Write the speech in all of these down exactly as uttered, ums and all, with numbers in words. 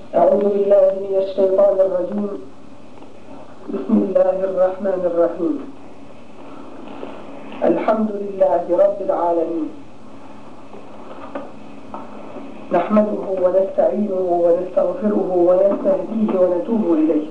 أعوذ بالله من الشيطان الرجيم. بسم الله الرحمن الرحيم. الحمد لله رب العالمين، نحمده ونستعينه ونستغفره ونستهديه ونتوب إليه،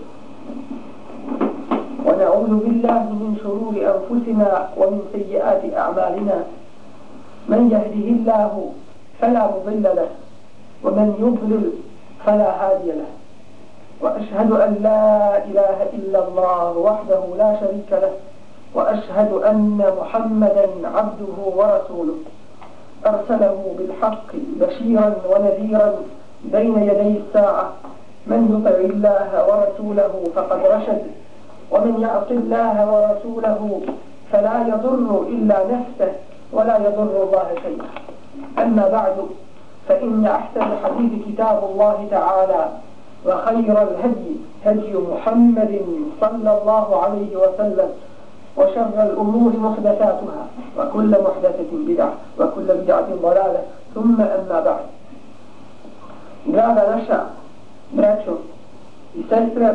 ونعوذ بالله من شرور أنفسنا ومن سيئات أعمالنا. من يهده الله فلا مضل له، ومن يضلل فلا هادي له، وأشهد أن لا إله إلا الله وحده لا شريك له، وأشهد أن محمدا عبده ورسوله أرسله بالحق بشيرا ونذيرا بين يدي الساعة. من يطع الله ورسوله فقد رشد، ومن يعص الله ورسوله فلا يضر إلا نفسه ولا يضر الله شيئا. أما بعد، فإن أحسن الحديث كتاب الله تعالى، وخير الهدي هدي محمد صلى الله عليه وسلم، وشر الأمور محدثاتها، وكل محدثة بدعة، وكل بدعة ضلالة، ثم أما بعد. Draga naša braćo i sestre,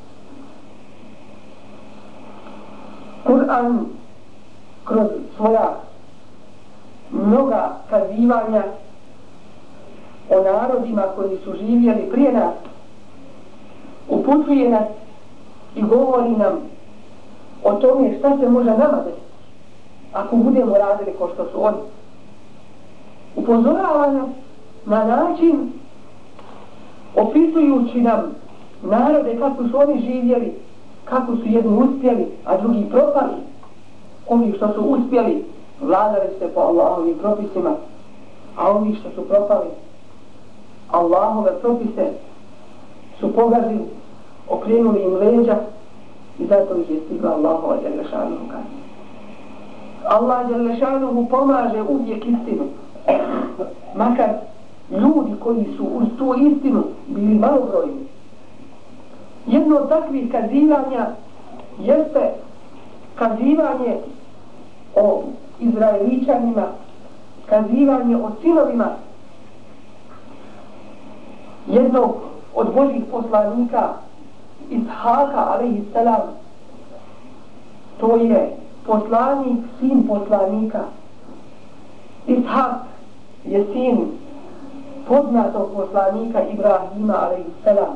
Kur'an kroz svoja mnoga kazivanja o narodima koji su živjeli prije nas upućuje nas i govori nam o tome šta se može nama desiti ako budemo radili kao što su oni. Upozorava nas na način opisujući nam narode kako su oni živjeli, kako su jedni uspjeli, a drugi propali. Oni što su uspjeli vladali se po Allahovim propisima, a oni što su propali Allahove propise su pogazili, okrenuli im leđa i zato ih je stigla Allahova Đelešanuhu kazna. Allah Đelešanuhu pomaže uvijek istinu, makar ljudi koji su uz tu istinu bili malobrojni. Jedno od takvih kazivanja jeste kazivanje o Izraeličanima, kazivanje o sinovima jednog od Božih poslanika Ishaka alejhisselam. To je poslanik, sin poslanika. Ishak je sin poznatog poslanika Ibrahima alejhisselam.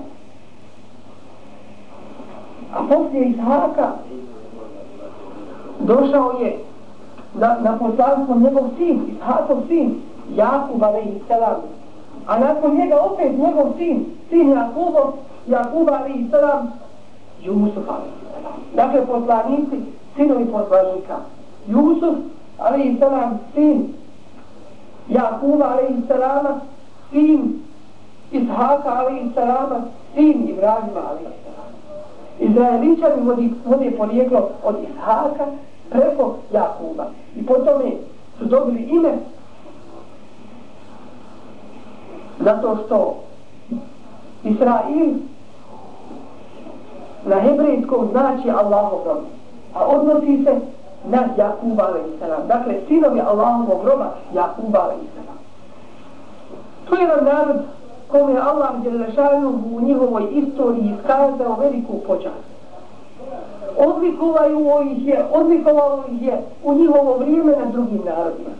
A poslije Ishaka došao je na, na poslanstvo njegov sin, Ishakov sin, Jakub alejhisselam. A nakon njega opet njegov sin, sin Jakubov, Jakub alejhisselam, Jusuf alejhisselam. Dakle, poslanici, sinovi poslanika. Jusuf alejhisselam, sin Jakuba alejhisselama, sin Ishaka alejhisselama, sin Ibrahima alejhisselama. Izraeličani vode, vode porijeklo od Ishaka preko Jakuba. I potom su dobili ime zato što Israil na hebrejskom znači Allahov rob, a odnosi se na Jakuba alejhisselam. Dakle, sinovi Allahovog roba Jakuba alejhisselam. To je jedan narod kome je Allah Đelešanuhu u njihovoj istoriji iskazao veliku počast. Odlikovao ih je, odlikovao ih je u njihovo vrijeme na drugim narodima.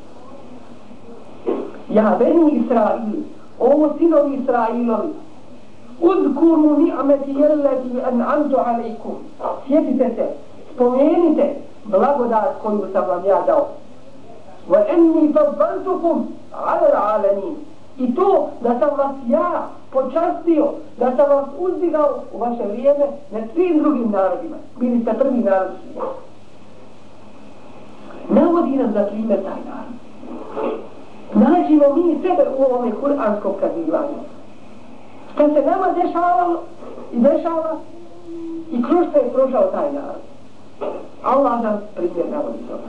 Ja beni Israil, ovo sinovi Israilovi, uzkuru ni'meti jelleti an'amtu alejkum. Sjetite se, spomenite blagodat koju sam vam ja dao. Wa enni faddaltukum ala l'alamin. I to da sam vas ja počastio, da sam vas uzdigao u vaše vrijeme na svim drugim narodima. Bili ste prvi narod svijeta. Navodi nam za primjer taj narod. Nađimo mi sebe u ovome kuranskom kazivanju. Što se nama dešavalo i dešava i kroz što je prošao taj narod. Allah nam primjer navodi toga.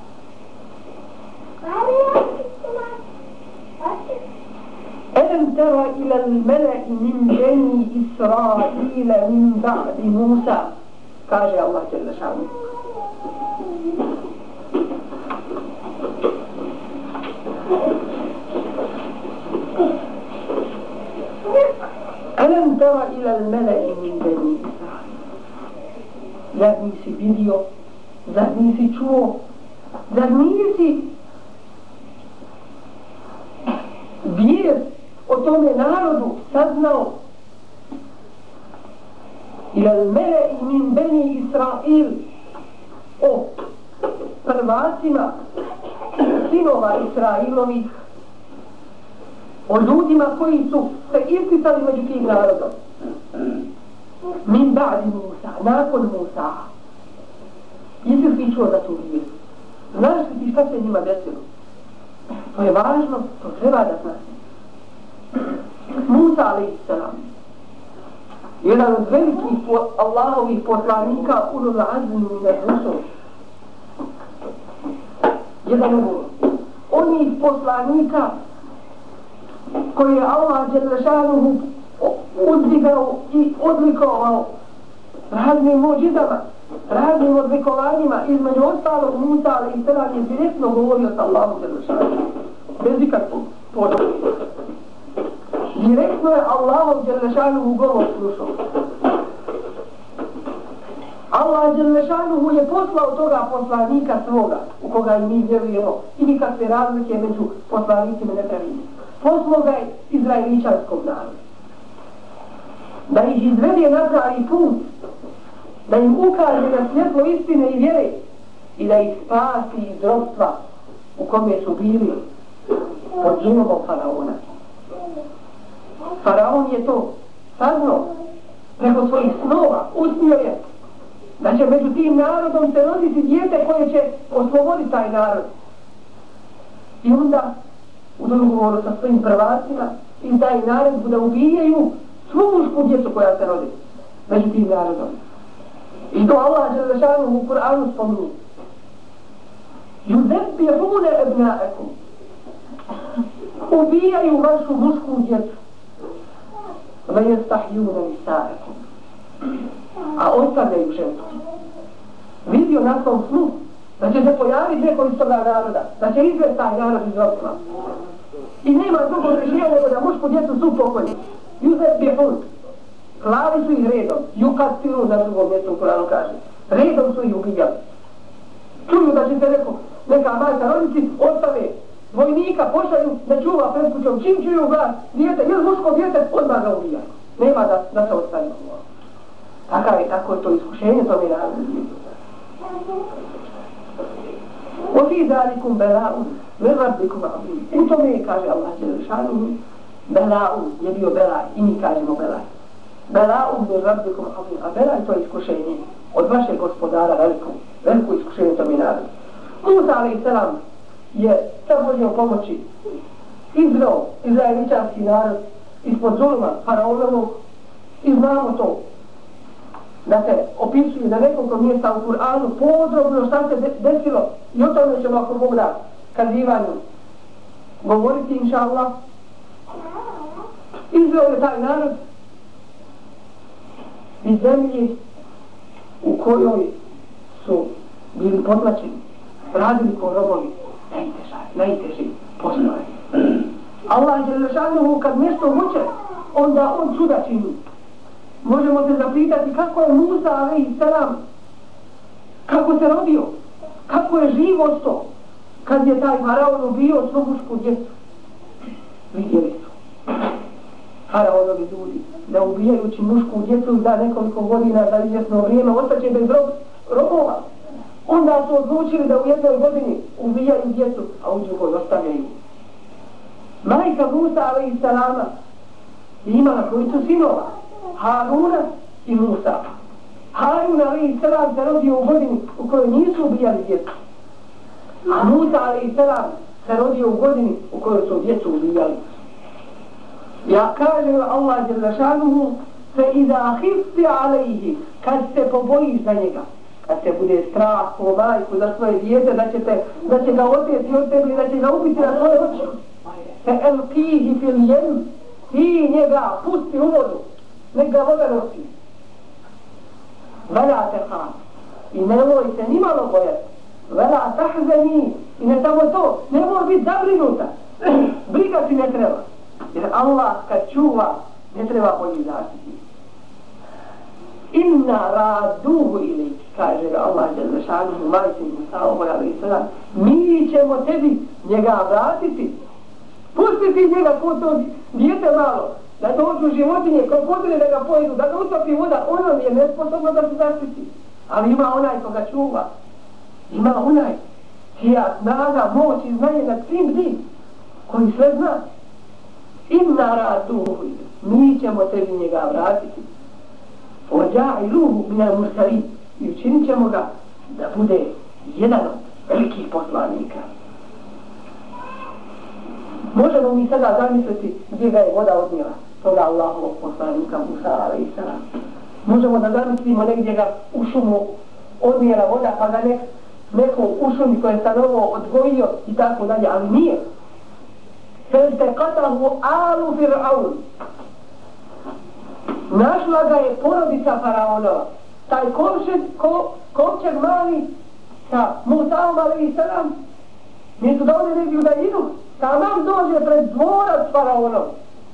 ألم تر إلى الملأ من بني إسرائيل من بعد موسى kaže Allah جل شانه. Alam tara ila al-mala'i min bani Israil. Zar nisi vidio, zar nisi čuo, zar nisi vijest o tome narodu saznao? Ila al-mala'i min bani Israil, o prvacima sinova Israilovih, o ljudima koji su se isticali među tim narodom. Min ba'di Musa, nakon Musa. Jesi li ti čuo za tu vijest? Znaš li ti šta se njima desilo? To je važno, to treba da znaš. Musa alejhi selam, jedan od velikih Allahovih poslanika, ulul azmi min ar-rusul, jedan od onih poslanika koji je Allah dželle šanuhu uzdigao i odlikovao raznim muđizama, raznim odlikovanjima. Između ostalog, Musa alejhi selam je direktno govorio sa Allahom dželle šanuhu, bez ikakvog podloga. Direktno je Allahom dželle šanuhu govor slušao. Allah dželle šanuhu je poslao toga poslanika svoga, u koga i mi vjerujemo, i nikakve razlike među poslanicima ne pravimo. Poslao ga je izraeličanskom narodu, da ih izvede na pravi put, da im ukaže na svjetlo istine i vjere i da ih spasi iz ropstva u kome su bili pod zulumom faraona. Faraon je to saznao preko svojih snova, usnio je da će među tim narodom se roditi dijete koje će osloboditi taj narod. I onda u dogovoru sa svojim prvacima im taj narod da ubijaju svu mušku djecu koja se rodi među tim narodom. I to Allah dželle šanuhu u Kur'anu spominje. Yuzebbihune ebna'akum, ubijaju vašu mušku djecu, ve yestahjune nisa'akum, a ostavljaju žensko. Vidio na svom snu da će se pojaviti neko iz toga naroda, da će izvesti taj narod iz ropstva. I nema drugog rješenja nego da mušku djecu su pokojni. Yuzebbihun, klali su ih redom, yukastiru na drugom mjestu u Kur'anu kaže. Redom su ih ubijali. Čuju da će se neko, neka majka roditi, ostave vojnika, pošalju da čuva pred kućom. Čim čuju glas, dijete, ili muško dijete, odmah ga ubijaju. Nema da, da se ostavi. Tako je, tako je to iskušenje, to mi različi. وَفِي ذَلِكُمْ بَلَاءٌ مِنْ رَبِّكُمْ عَظِيمٌ. U tome, kaže Allah dželle šanuhu, bela'un je bio belaj, i mi kažemo belaj. Bela'un min rabbikum azim, a belaj to je iskušenje od vašeg gospodara, veliko, veliko iskušenje to mi narod. Musa alejhi selam je sa Božjom pomoći izveo izraeličanski narod ispod zuluma faraonovog i znamo to da se opisuje na nekoliko mjesta u Kur'anu podrobno šta se desilo i o tome ćemo ako Bog da kazivanju govoriti inša Allah. Izveo je taj narod iz zemlji u kojoj su bili potlačeni, radili ko robovi, najteža, najteži poslove. Allah dželle šanuhu kad nešto hoće, onda on čuda čini. Možemo se zapitati kako je Musa alejhi selam, kako se rodio, kako je živ ostao kad je taj faraon ubio svu mušku djecu. Vidjeli su faraonovi ljudi da ubijajući mušku djecu za nekoliko godina, za izvjesno vrijeme, ostaće bez rob, robova. Onda su odlučili da u jednoj godini ubijaju djecu, a u drugoj ostavljaju. Majka Musa alejhi selama je imala trojicu sinova, Haruna i Musa. Harun alejhi selam se rodio u godini u kojoj nisu ubijali djecu, a Musa alejhi selam se rodio u godini u kojoj su djecu ubijali. Ja kaže Allah dželle šanuhu, fe iza khifti alejhi, kad se pobojiš za njega, kad se bude strah po majku za svoje dijete da će, te, da će ga oteti od tebe i da će ga ubiti na svoje oči, fe elkihi fil jem, ti njega pusti u vodu, nek ga voda nosi. Vela te ha, i nemoj se nimalo bojati. Vela tahzani, i ne samo to, nemoj biti zabrinuta. Briga ti ne treba. Jer Allah kad čuva ne treba od njih zaštiti. Inna raduhu ili, kaže Allah Đelešanuhu, majci Musaovu, ali sada, mi ćemo tebi njega vratiti. Pusti ti njega kod to dijete malo, da dođu životinje, krokodile da ga pojedu, da ga utopi voda, ono je nesposobno da se zaštiti. Ali ima onaj koga čuva. Ima onaj čija snaga, moć i znanje nad svim tim, koji sve zna. Inna raduhu, mi ćemo tebi njega vratiti. Ođa'iluhu minal mursalin, i učinit ćemo ga da bude jedan od velikih poslanika. Možemo mi sada zamisliti gdje ga je voda odnijela, toga Allahovog poslanika Musa alejhi selam. Možemo da zamislimo negdje ga u šumu odnijela voda, pa ga nek, neko u šumi koje je stanovo odgojio i tako dalje, ali nije. Felteqatahu alu Fir'aun. Našla ga je porodica faraonova. Taj kovčeg, ko, kovčeg mali sa Musaom alejhi selam, mjesto da oni negdje da idu, tamam dođe pred dvorac faraonov.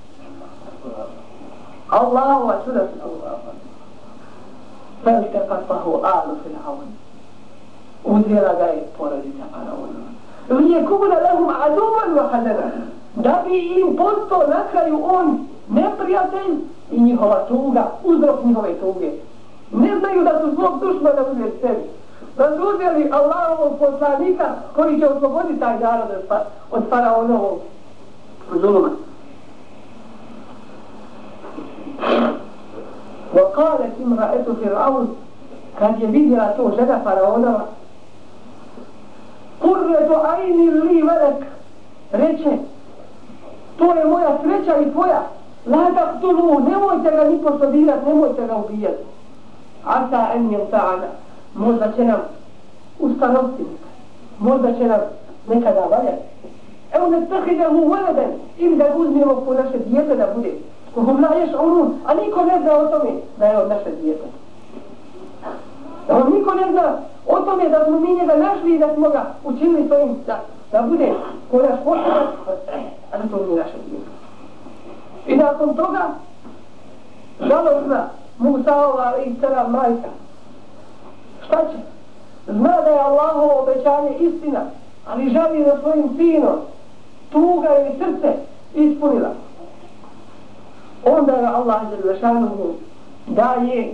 Allahu čuda se Allahu. Felteqatahu alu Fir'aun. Uzela ga je porodica faraonova. Lijekuna lahum aduvan wa hadana. Da bi im postao na kraju on neprijatelj i njihova tuga, uzrok njihove tuge. Ne znaju da su svog dušmana uzeli sebi. Da su uzeli Allahovog poslanika koji će osloboditi taj narod od faraonovog zuluma. وقالت امرأة فرعون, kad je vidjela to žena faraonova, قرة عين لي ولك, reče, to je moja sreća i tvoja. La taqtuluhu, nemojte ga ni poštodirati, nemojte ga ubijati. Asa en yenta'ana, možda će nam ustanoviti, možda će nam nekada valjati. Evo ne tahidahu valaden, ili da uzmijemo po naše dijete da bude. Kohum la yeš'urun, a niko ne zna o tome da je od naše dijete. Da on niko ne zna o tome da smo mi njega našli i da smo ga učinili svojim da, da bude ko naš poštovac, a da to nije naše dijete. I nakon toga, žalostna Musaova alejhi selam majka. Šta će? Zna da je Allahovo obećanje istina, ali žali za svojim sinom. Tuga je srce ispunila. Onda je Allah Đelešanuhu daje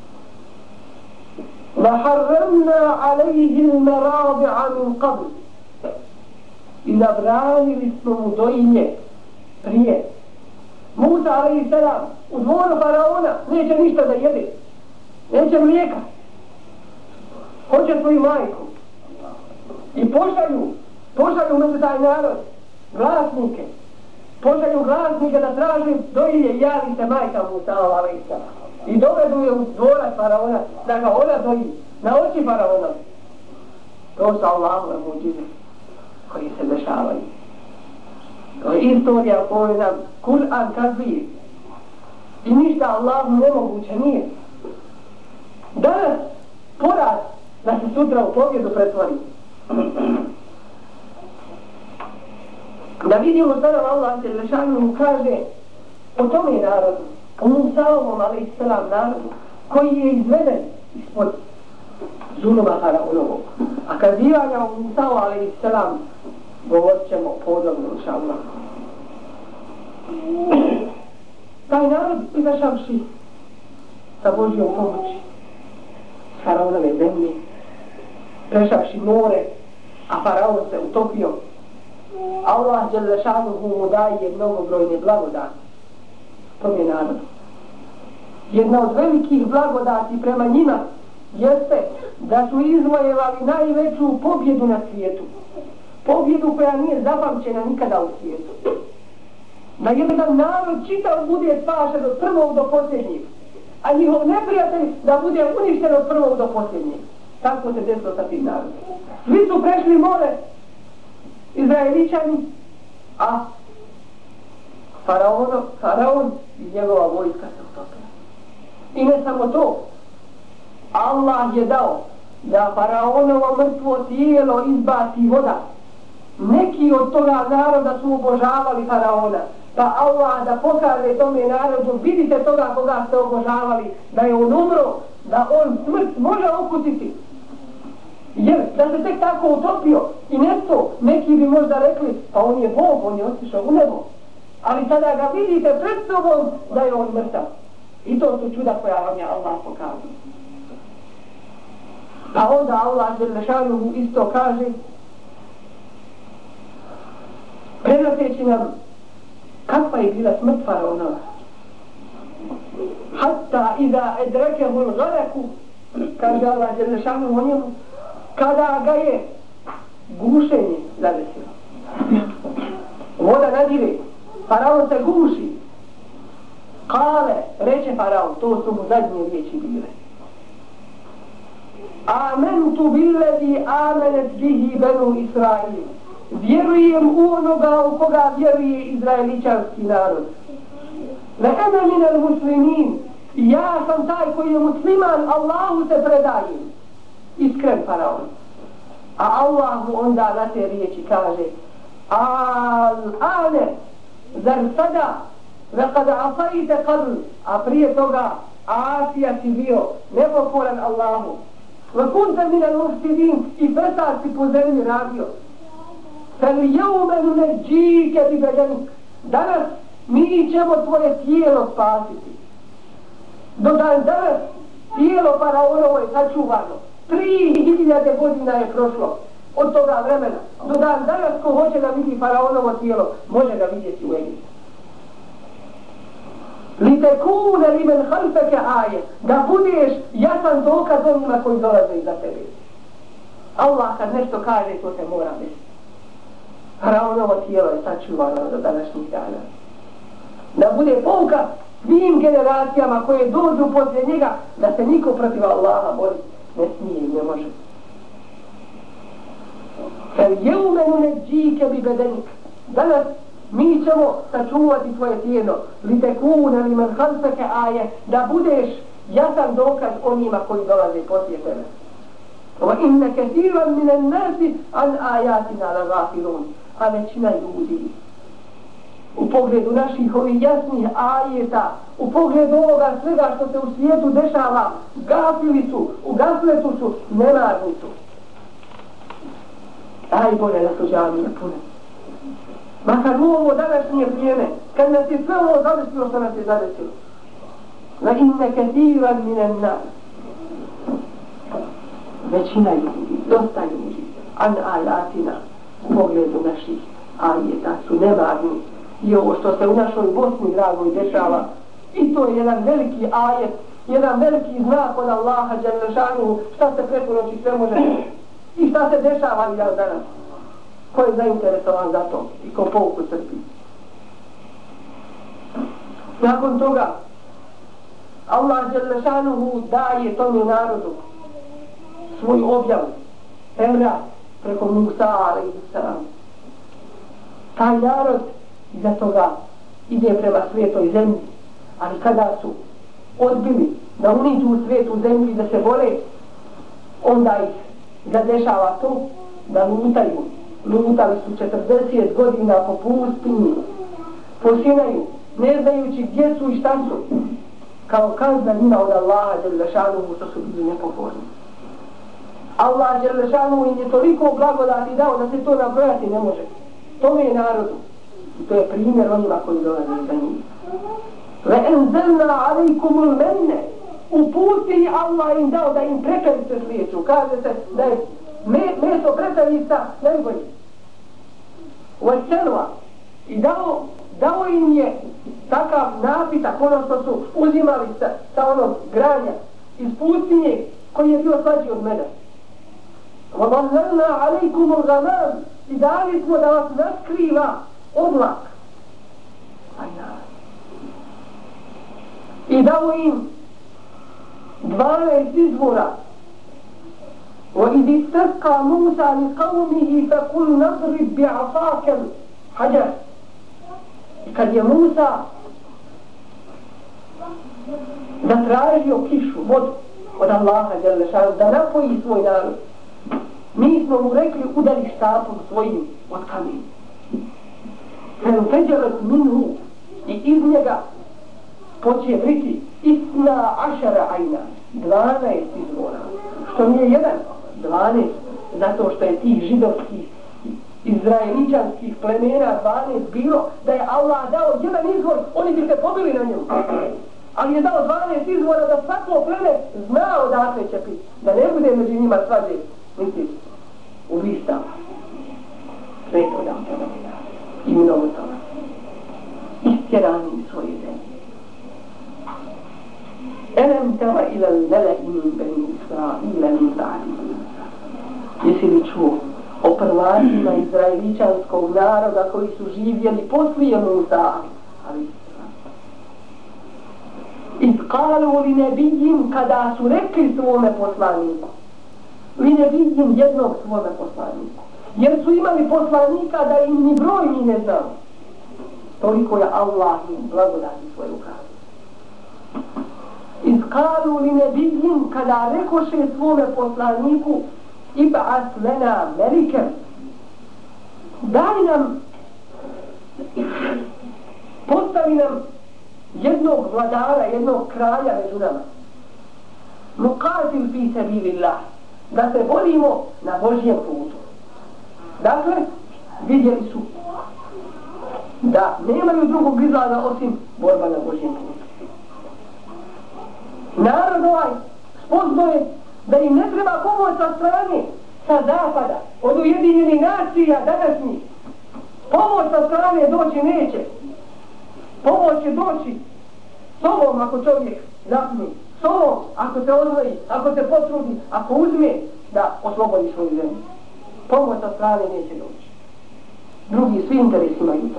لَحَرَّمْنَا عَلَيْهِ الْمَرَاضِعَ مِنْ قَبْلِ, i zabranili smo mu dojilje prije. Musa alejhi selam u dvoru faraona neće ništa da jede, neće mlijeka, hoće svoju majku i pošalju pošalju među taj narod glasnike, pošalju glasnike da traži dojilje, javi se majka Musa alejhi selam i dovedu je u dvorac faraona da ga ona doji na oči faraona. To su Allahove muđize koji se dešavaju. To je istorija koju nam Kur'an kazuje. I ništa Allahu nemoguće nije. Danas poraz da se sutra u pobjedu pretvori. Da vidimo šta nam Allah Đelešanuhu kaže o tome narodu, o Musaovom alejhi selam narodu, koji je izveden ispod zuluma faraonovog. A kazivanja o Musao alejhi selam govorit ćemo podobno, inša Allah. Taj narod izašavši sa Božjom pomoći faraonove zemlje, prešavši more, a faraon se utopio, Allah Đelešanuhu mu daje mnogobrojne blagodati tom je narodu. Jedna od velikih blagodati prema njima jeste da su izvojevali najveću pobjedu na svijetu. Pobjedu koja nije zapamćena nikada u svijetu. Da jedan narod čitav bude spašen od prvog do posljednjeg, a njihov neprijatelj da bude uništen od prvog do posljednjeg. Tako se desilo sa tim narodom. Svi su prešli more, Izraeličani, a faraon, faraon i njegova vojska se utopila. I ne samo to, Allah je dao da faraonovo mrtvo tijelo izbaci voda. Neki od toga naroda su obožavali faraona Pa Allah da pokaže tome narodu, vidite toga koga ste obožavali, da je on umro, da on smrt može okusiti. Jer da se tek tako utopio i nesto, neki bi možda rekli, pa on je Bog, on je otišao u nebo. Ali sada ga vidite pred sobom da je on mrtav. I to su čuda koja vam je Allah pokazao. A onda Allah Đelešanuhu isto kaže, prenoseći nam kakva je bila smrt faraonova. Hatta iza edrekehu l'galeku, kaže Allah Đelešanuhu o njemu, kada ga je gušenje zadesilo. Voda nadire, faraon se guši. Kale, reče faraon, to su mu zadnje riječi bile. Amentu billezi amenet bihi benu Israil. Vjerujem u onoga u koga vjeruje izraeličanski narod. Le ene minel muslimin. Ja sam taj koji je musliman, Allahu se predaje. Iskren faraon. A Allah mu onda na te riječi kaže, al ane, zar sada, lekad asajite qadl, a prije toga Asija si bio nepokoran Allahu. Lekunte minel mufsidin i fesad si po zemlji radio. Fel jeumenu ne džike bi bedenik. Danas mi ćemo tvoje tijelo spasiti. Do dan danas tijelo faraonovo je sačuvano. Tri hiljade godina je prošlo od toga vremena. Do dan danas ko hoće da vidi faraonovo tijelo, može ga vidjeti u Egiptu. Li tekune li men halfeke aje, da budeš jasan dokaz onima koji dolaze iza tebe. Allah kad nešto kaže, to se mora desiti. Faraonovo tijelo je sačuvano do današnjih dana. Da bude pouka svim generacijama koje dođu poslije njega, da se niko protiv Allaha bori ne smije i ne može. Fel jeumenu ne džike bi bedenik. Danas mi ćemo sačuvati tvoje tijelo. Li tekune li men halfeke aje, da budeš jasan dokaz onima koji dolaze poslije tebe. Wa inne kesiran minen nasi an ajatina la gafilun. A većina ljudi u pogledu naših ovih jasnih ajeta, u pogledu ovoga svega što se u svijetu dešava, gafili su, u gafletu su, nemarni su. Aj bolje da su džamije pune. Makar u ovo današnje vrijeme, kad nas je sve ovo zadesilo što nas je zadesilo. La inne kesiran minen nas. Većina ljudi, dosta ljudi, an ajatina, u pogledu naših ajeta su nemarni. I ovo što se u našoj Bosni dragoj dešava, i to je jedan veliki ajet, jedan veliki znak od Allaha Đelešanuhu, šta se preko noći sve može i šta se dešava i danas. Ko je zainteresovan za to i ko pouku crpi. Nakon toga Allah Đelešanuhu daje tome narodu svoju objavu, Tevrat, preko Musa alejhi selam. Taj narod iza toga ide prema svetoj zemlji, ali kada su odbili da uniđu u svetu zemlji da se bore, onda ih zadešava to da lutaju. Lutali su četrdeset godina po pustinji, po Sinaju, ne znajući gdje su i šta su, kao kazna njima od Allaha Đelešanuhu što su bili nepokorni. Allah Đelešanuhu im je toliko blagodati dao da se to nabrojati ne može. Tome je narodu. I to je primjer onima koji dolaze za njih. Le enzelna alejkumul menne. U pustinji Allah im dao da im prekavice slijeću. Kaže se da je me, meso prekavica najbolji. Uveselva. I dao, dao im je takav napitak, ono što su uzimali sa, sa onog granja iz pustinje koji je bio slađi od meda. وَظَلَّلْنَا عَلَيْكُمُ الْغَمَامِ. I dali smo da vas naskriva oblak. I dao im dvanaest izvora. وَإِذِ اسْتَسْقَى مُوسَى لِقَوْمِهِ فَقُلْ نَضْرِبْ بِعَصَاكَ الْحَجَرَ. I kad je Musa zatražio kišu, vodu od Allaha Đelešanu, da napoji svoj narod, mi smo mu rekli udari štapom svojim od kamena. فَنُفَجَرَتْ مِنْهُ I iz njega poče vriti isna ašara ajna, dvanaest izvora. Što nije jedan, dvanaest, zato što je tih židovskih, izraeličanskih plemena dvanaest bilo, da je Allah dao jedan izvor, oni bi se pobili na njemu. Ali je dao dvanaest izvora da svako pleme zna odakle će piti, da ne bude među njima svađe, niti ubistava. Sve to dao tada i mnogo toga. Istjerani svoje zemlje. Elem tera ila l-mele'i min beni Israila min ba'di. Jesi li čuo o prvacima izraeličanskog naroda koji su živjeli poslije Musa? Ali izkalu li nebijim kada su rekli svome poslaniku. Li nebijim jednog svome poslaniku. Jer su imali poslanika da im ni broj ni ne znao. Toliko je Allah im blagodati svoju ukazao. Izkalu li nebijim kada rekoše svome poslaniku ib'as lena melikem. Daj nam, postavi nam jednog vladara, jednog kralja među nama. Nuqatil fi sabilillah. Da se borimo na Božjem putu. Dakle, vidjeli su da nemaju drugog izlaza osim borba na Božjem putu. Narod ovaj spoznaje da im ne treba pomoć sa strane, sa zapada, od Ujedinjenih nacija današnjih. Pomoć sa strane doći neće. Pomoć će doći s ovom ako čovjek zapni, s ovom ako se odvoji, ako se potrudi, ako uzme da oslobodi svoju zemlju. Pomoć sa strane neće doći. Drugi svi interesi imaju to.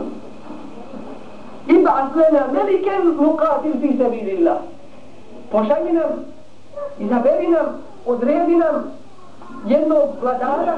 Ib'as lena melikem nuqatil fi sabilillah. Pošalji nam, izaberi nam, odredi nam jednog vladara,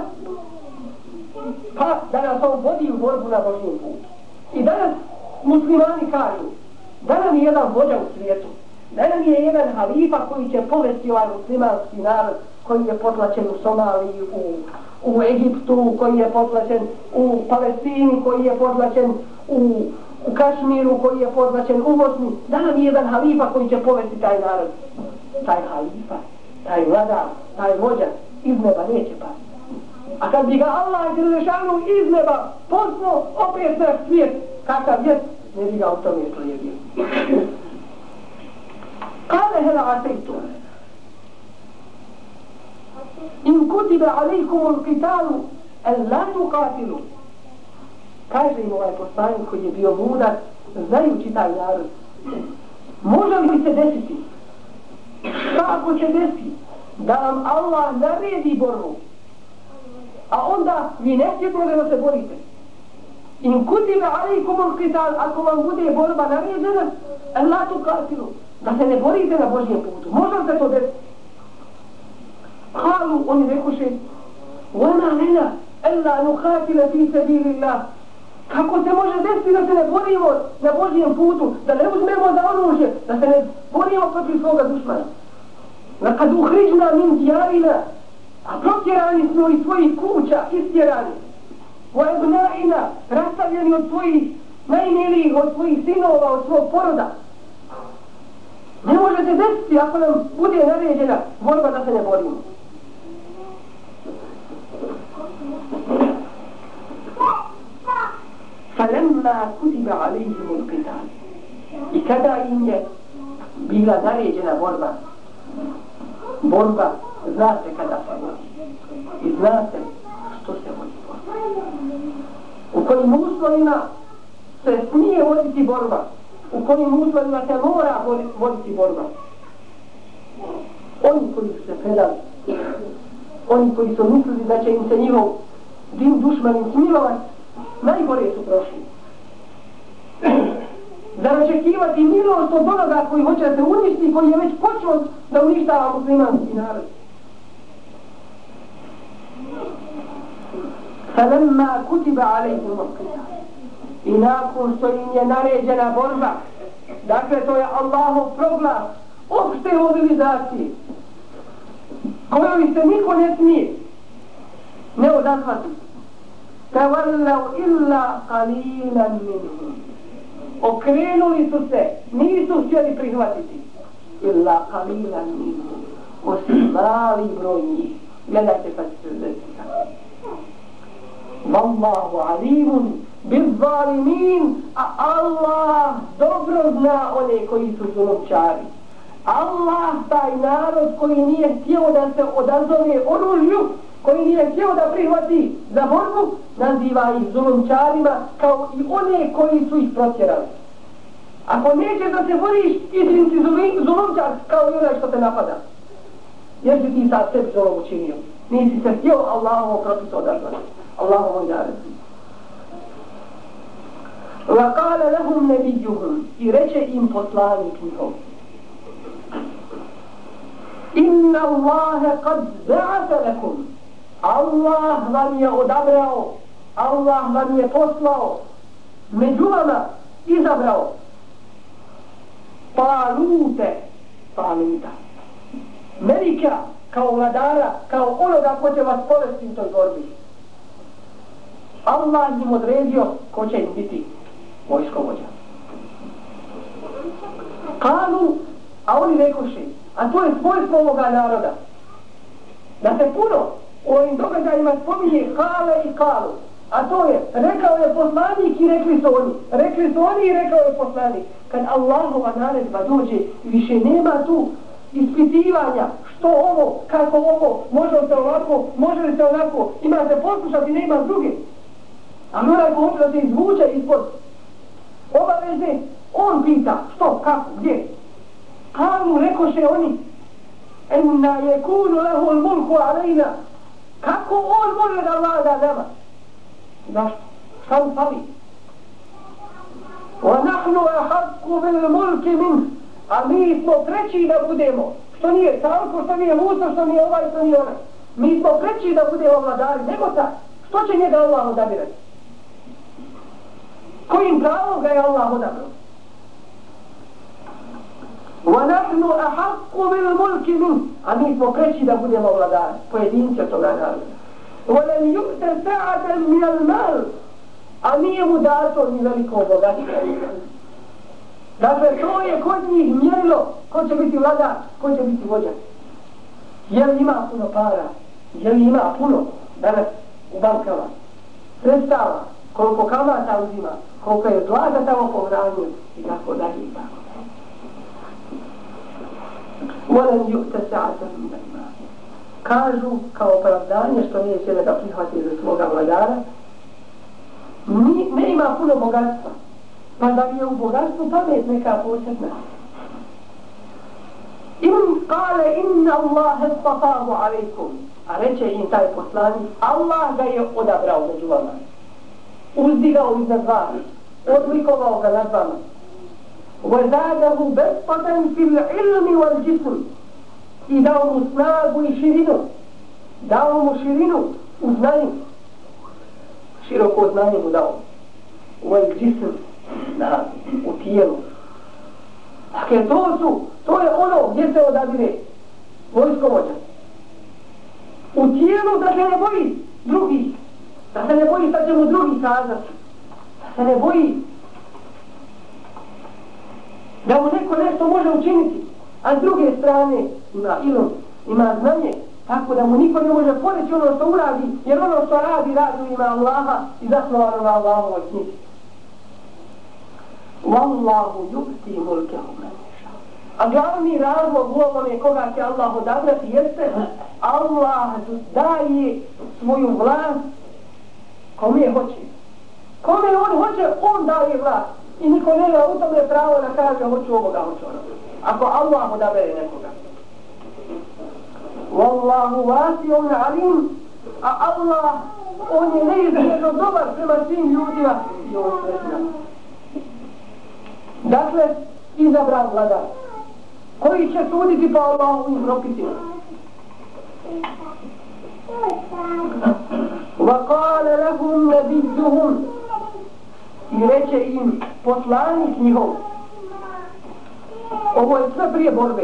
pa da nas on vodi u borbu na Božjem putu. I danas muslimani kažu da nam je jedan vođa u svijetu, da nam je jedan halifa koji će povesti ovaj muslimanski narod koji je potlačen u Somaliji, u, u Egiptu, koji je potlačen u Palestini, koji je potlačen u, u Kašmiru, koji je potlačen u Bosni. Da nam je jedan halifa koji će povesti taj narod. Taj halifa, taj vladar, taj vođa iz neba neće pasti. A kad bi ga Allah Đelešanu iz neba poslao opet na svijet, kakav je, ne bi ga u tome slijedio. Kale hel asejtu in kutibe alejkumul qitalu en la tuqatilu. Kaže im ovaj poslanik koji je bio mudar, znajući taj narod. Može li se desiti? Kako se desi da vam Allah naredi borbu, a onda vi ne htjete da se borite? In kutibe alejkumul qital, ako vam bude borba naređena, en la tuqatilu, da se ne borite na Božjem putu. Može li se to desiti? Halu, oni rekuše, وَمَا لَنَا أَلَّا نُقَاتِلَ فِي سَبِيلِ اللَّهِ. Kako se može desiti da se ne borimo na Božjem putu, da ne uzmemo za oružje, da se ne borimo protiv svoga dušmana? Kad uhriđna min djarina, a protjerani smo iz svojih kuća, istjerani. وَاَبْنَائِنَا, rastavljeni od svojih najmilijih, od svojih sinova, od svog poroda. Ne može se desiti ako nam bude naređena borba da se ne borimo. فَلَمَّا كُتِبَ عَلَيْهِمُ الْقِتَالِ. I kada im je bila naređena borba, borba znate kada se vodi. I znate što se vodi borba. U kojim uslovima se smije voditi borba, u kojim uslovima se mora voditi borba. Oni koji su se predali, oni koji su mislili da će im se njihov din dušmanin smilovati, najgore su prošli. Za očekivati milost od onoga koji hoće da se uništi, koji je već počeo da uništava muslimanski narod. فَلَمَّا كُتِبَ عَلَيْهِمُ الْقِتَالُ. I nakon što im je naređena borba, dakle to je Allahov proglas opšte mobilizacije, kojoj se niko ne smije ne odazvati. تَوَلَّوْا إِلَّا قَلِيلًا مِنْهُمْ. okrenuli su se, nisu htjeli prihvatiti. Illa qalilan minhum, osim mali broj njih. Gledajte pa ćete desiti. Wallahu alimun bil zalimin, a Allah dobro zna one koji su zulumčari. Allah, taj narod koji nije htio da se odazove oružju, koji nije htio da prihvati za borbu, naziva ih zulumčarima kao i one koji su ih protjerali. Ako nećeš da se boriš, idem si zulumčar kao i onaj što te napada. Jer si ti sad sebi zulum učinio. Nisi se htio Allahovom propisu odazvati. Allahovom naredbi. Wa qala lahum nabiyuhum, i reče im poslanik njihov: Inna Allahe qad ba'atha lakum, Allah vam je odabrao, Allah vam je poslao, među vama izabrao Talute, Taluta, Melika, kao vladara, kao onoga ko će vas povesti u toj borbi. Allah im odredio ko će im biti vojskovođa. Kalu, a oni rekoše, a to je svojstvo ovoga naroda, da se puno u ovim događajima spominje kale i kalu, a to je, rekao je poslanik i rekli su oni, rekli su oni i rekao je poslanik. Kad Allahova naredba dođe, više nema tu ispitivanja, što ovo, kako ovo, može se ovako, može li se onako, ima se poslušati, nema druge. A onaj ko hoće da se izvuče ispod obaveze, on pita što, kako, gdje. Kalu, rekoše oni, enna yekunu lahu al-mulku alejna, kako on može da vlada nama? Zašto? Šta mu fali? Wa nahnu ahaqqu bil mulki min, a mi smo preći da budemo, što nije Salko, što nije Musa, što nije ovaj, što nije onaj. Mi smo preći da budemo vladari, nego ta, što će njega Allah odabirati? Kojim pravom ga je Allah odabrao? وَنَحْنُ أَحَقُّ بِالْمُلْكِ مِنْ, a mi smo preći da budemo vladari, pojedinci od toga naroda. وَلَنْ يُؤْتَ سَعَةً مِنَ الْمَالِ, a nije mu dato ni veliko bogatstvo. Dakle, to je kod njih mjerilo ko će biti vladar, ko će biti vođa. Je li ima puno para? Je li ima puno danas u bankama? Sredstava, koliko kamata uzima, koliko je zlata tamo po hranju i tako dalje i tako. وَلَنْ يُؤْتَ سَعَةً مِنَ الْمَالِ, kažu kao opravdanje što neće da ga prihvati za svoga vladara, Ni, ne ima puno bogatstva, pa da je u bogatstvu pamet neka posebna. In kale inna Allahe stafahu alaikum, a reče im taj poslanik, Allah ga je odabrao među vama, uzdigao iznad vas, odlikovao ga nad vama. وَزَادَهُ بَسْطَةً فِي الْعِلْمِ وَالْجِسْمِ, i dao mu snagu i širinu, dao mu širinu u znanju, široko znanje mu dao. Ovaj džism, na, u tijelu. Dakle, to su, to je ono gdje se odabire vojskovođa. U tijelu da se ne boji drugih, da se ne boji šta će mu drugi kazati, da se ne boji da mu neko nešto može učiniti, a s druge strane ima ilom, ima znanje, tako da mu niko ne može poreći ono što uradi, jer ono što radi, radi u ime Allaha i zasnovano na Allahovoj knjizi. Wallahu yu'ti mulkehu men yasha. A glavni razlog u ovome koga će Allah odabrati jeste Allah daje svoju vlast kome hoće. Kome on hoće, on daje vlast. I niko nema u tome pravo da kaže hoću ovoga, hoću onoga. Ako Allah odabere nekoga. Wallahu wasi'un alim, a Allah, on je neizmjerno dobar prema svim ljudima i on sve zna. Dakle, izabran vladar koji će suditi po Allahovim propisima. وَقَالَ لَهُمْ نَبِيُّهُمْ, i reče im poslanik njihov, ovo je sve prije borbe,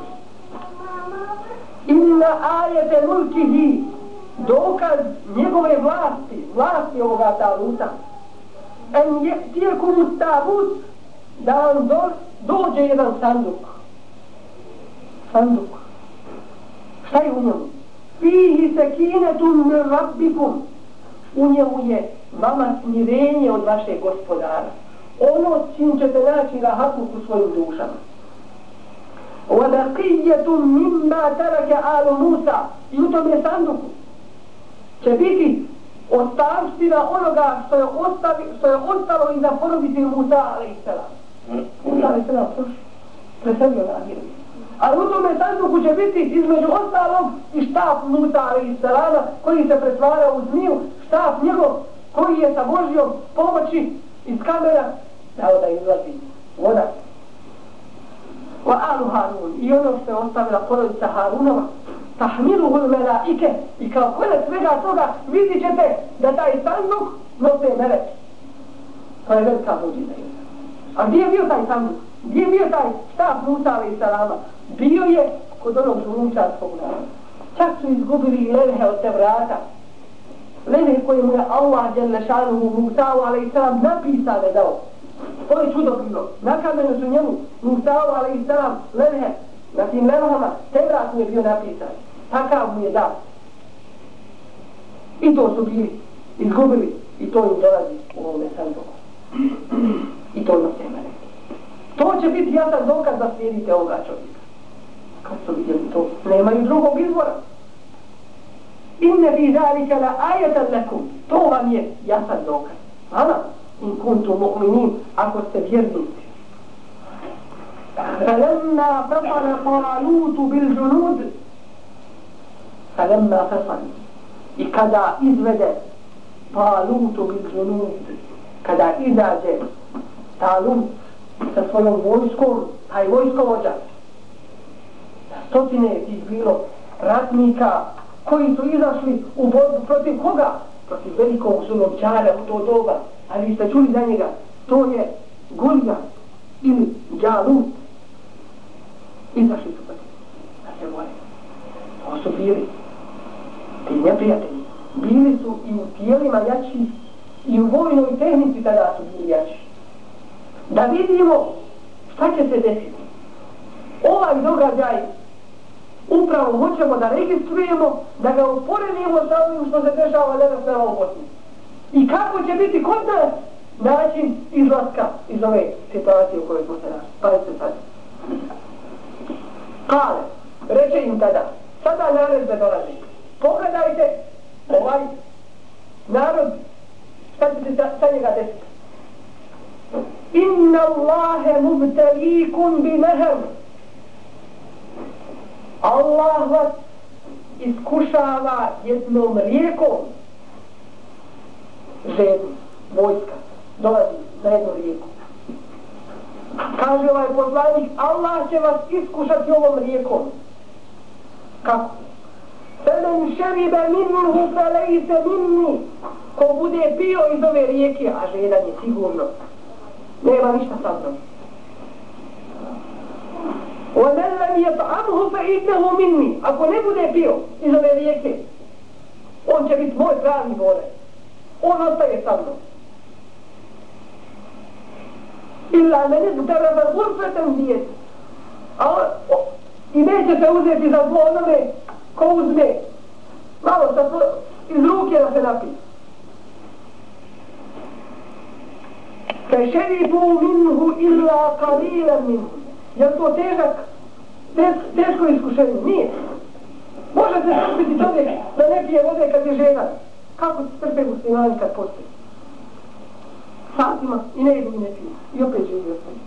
inna ajete mulkihi, dokaz njegove vlasti, vlasti ovoga taluta, en je tijekom tabut, da vam do, dođe jedan sanduk. Sanduk. Šta je u njemu? Fihi sekinetum min rabbikum. U njemu je vama smirenje od vašeg gospodara. Ono s čim ćete naći rahatluk u svojim dušama. وَبَقِيَّةٌ مِمَّا تَرَكَ آلُ مُوسَى. I u tome sanduku će biti ostavština onoga što je, ostavi, što je ostalo iza porodice Musa alejselam. Musa alejselam prošao, preselio na Ahiru. Ali u tome sanduku će biti između ostalog i štap Musa alejselama koji se pretvara u zmiju, štap njegov koji je sa Božjom pomoći iz kamena dao da izlazi voda. Wa alu Harun, i ono što je ostavila porodica Harunova, tahmiluhul melaike, i kao konec svega toga vidit ćete da taj sanduk nose meleki. To je velika muđiza. A gdje je bio taj sanduk? Gdje je bio taj štap Musa alejselama? Bio je kod onog žulunčarskog naroda. Čak su izgubili i levhe od te vrata. Levhe koje mu je Allah dželešanuhu Musa alejselam napisao da dao. To je čudo bilo. Na kamenu su njemu Musa alejselam levhe. Na tim levhama Tevrat mu je bio napisan. Takav mu je dao. I to su bili izgubili. I to im dolazi u ovome sanduku. I to nose meleki. To će biti jasan dokaz da slijedite ovoga čovjeka. Kad su vidjeli to, nemaju drugog izbora. Inne fi zalika la ajatan lakum. To vam je jasan dokaz. Ana, in kuntum mu'minin, ako ste vjernici. Falemma fasala Talutu bil junud. Falemma fasala. I kada izvede Talutu bil junud, kada izađe Talut sa svojom vojskom, taj vojskovođa, stotine je tih bilo ratnika koji su izašli u borbu protiv koga? Protiv velikog zulomčara u to doba. Ali vi ste čuli za njega, to je Golija ili Džalut. Izašli su protiv da se bore. To su bili ti neprijatelji. Bili su i u tijelima jači i u vojnoj tehnici tada su bili jači. Da vidimo šta će se desiti. Ovaj događaj upravo hoćemo da registrujemo, da ga uporedimo sa ovim što se dešava danas na ovom Bosni. I kako će biti kod nas način izlaska iz ove situacije u kojoj smo se našli. Pazite sad. Kale, reče im tada, sada naredbe dolazi. Pogledajte ovaj narod, šta će se sa njega desiti. Inna Allahe mubtalikum bi nehem. Allah vas iskušava jednom rijekom. Žedni, vojska, dolazi na jednu rijeku. Kaže ovaj poslanik, Allah će vas iskušati ovom rijekom. Kako? Femen šeribe minnuhu felejse minni. Ko bude pio iz ove rijeke, a žedan je sigurno, nema ništa sa mnom. وَمَنْ لَمْ يَطْعَمْهُ فَإِنَّهُ مِنِّي. Ako ne bude pio iz ove rijeke, on će biti moj pravi vole. On ostaje sa mnom. Illa men izdaraba gurfetan dijet. A on, i neće se uzeti za zlo onome ko uzme malo sa zlo, iz ruke da se napije. Fešeribu minhu illa qalilan minhu. Je to težak, teš, teško iskušenje? Nije. Može se strpiti čovjek da ne pije vode kad je žedan. Kako se strpe muslimani kad postoji? Satima i ne jedu i ne piju. I opet živi ostane.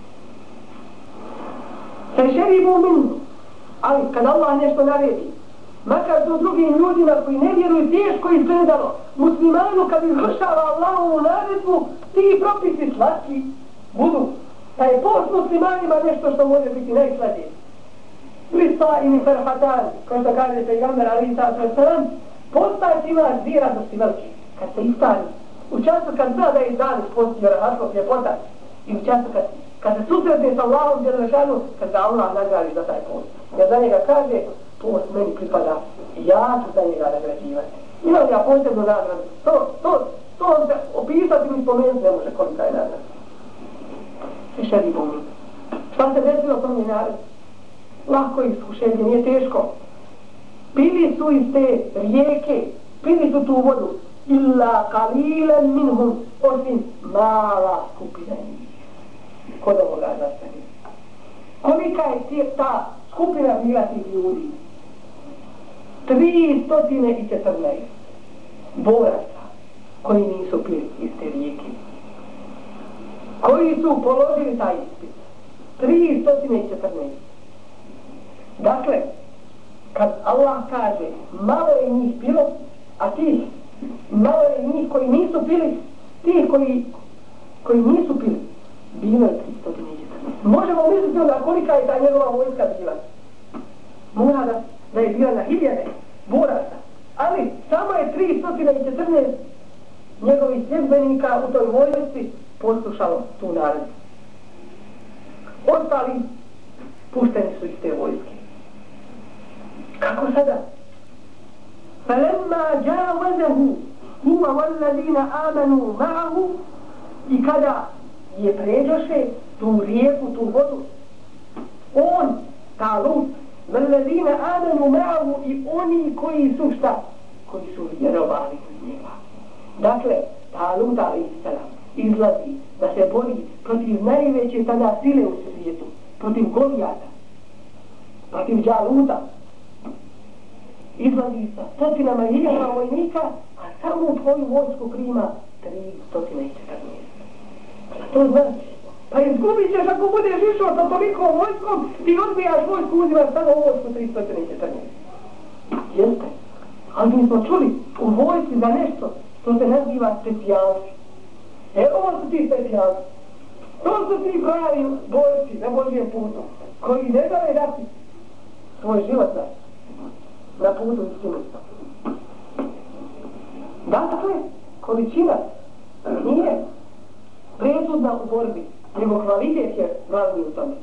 Fešeribu minhu. Ali kad Allah nešto naredi, makar to drugim ljudima koji ne vjeruju teško izgledalo, muslimanu kad izvršava Allahovu naredbu, ti propisi slatki budu. Pa je post muslimanima nešto što može biti najslađe. Lisa ili ferhatan, kao što kaže pejgamber alaihi sallatu wasalam, postaje ima dvije radosti velike. Kad se iftari, u času kad zna da je dan ispostio rahatlog ljepota, i u času kad, kad se susretne sa Allahom djelešanu, kad ga Allah nagradi za taj post. Jer za njega kaže, post meni pripada i ja ću za njega nagrađivati. Imam ja posebnu nagradu. To, to, to opisati mi spomenuti ne može kolika je nagrada. Fešeri bumi. Šta se desilo tom je narod? Lako iskušenje, nije teško. Pili su iz te rijeke, pili su tu vodu. Illa kalilen minhum, osim mala skupina njih. Kod ovoga zastane. Kolika je ta skupina bila tih ljudi? Tri stotine i četrnaest boraca koji nisu pili iz te rijeke. Koji su položili taj ispit. Tri stotine i četrnaest. Dakle, kad Allah kaže malo je njih pilo, a tih malo je njih koji nisu pili, tih koji, koji nisu pili, bilo je tri stotine i četrnaest. Možemo misliti onda kolika je ta njegova vojska bila. Mora da, da je bila na hiljade boraca, ali samo je tri stotine i četrnaest njegovih sljedbenika u toj vojsci poslušalo tu naredbu. Ostali pušteni su iz te vojske. Kako sada? فَلَمَّا جَاوَزَهُ هُوَ وَالَّذِينَ آمَنُوا مَعَهُ i kada je pređoše tu rijeku, tu vodu, on, Talut, وَالَّذِينَ آمَنُوا مَعَهُ i oni koji su šta? Koji su vjerovali u njega. Dakle, Talut alejselam izlazi da se bori protiv najveće tada sile u svijetu, protiv Golijata, protiv Džaluta. Izlazi sa stotinama hiljada vojnika, a samo u tvoju vojsku prima tri stotine i četrnaest. Šta to znači? Pa izgubit ćeš ako budeš išao sa toliko vojskom, ti odbijaš vojsku, uzimaš samo u vojsku tri stotine i četrnaest. Jeste. Ali mi smo čuli u vojsci za nešto što se naziva specijalci. E, ovo su ti specijalci. To su ti pravi borci na Božjem putu, koji ne daju dati svoj život na, na putu istine. Dakle, količina nije presudna u borbi, nego kvalitet je važniji u tome.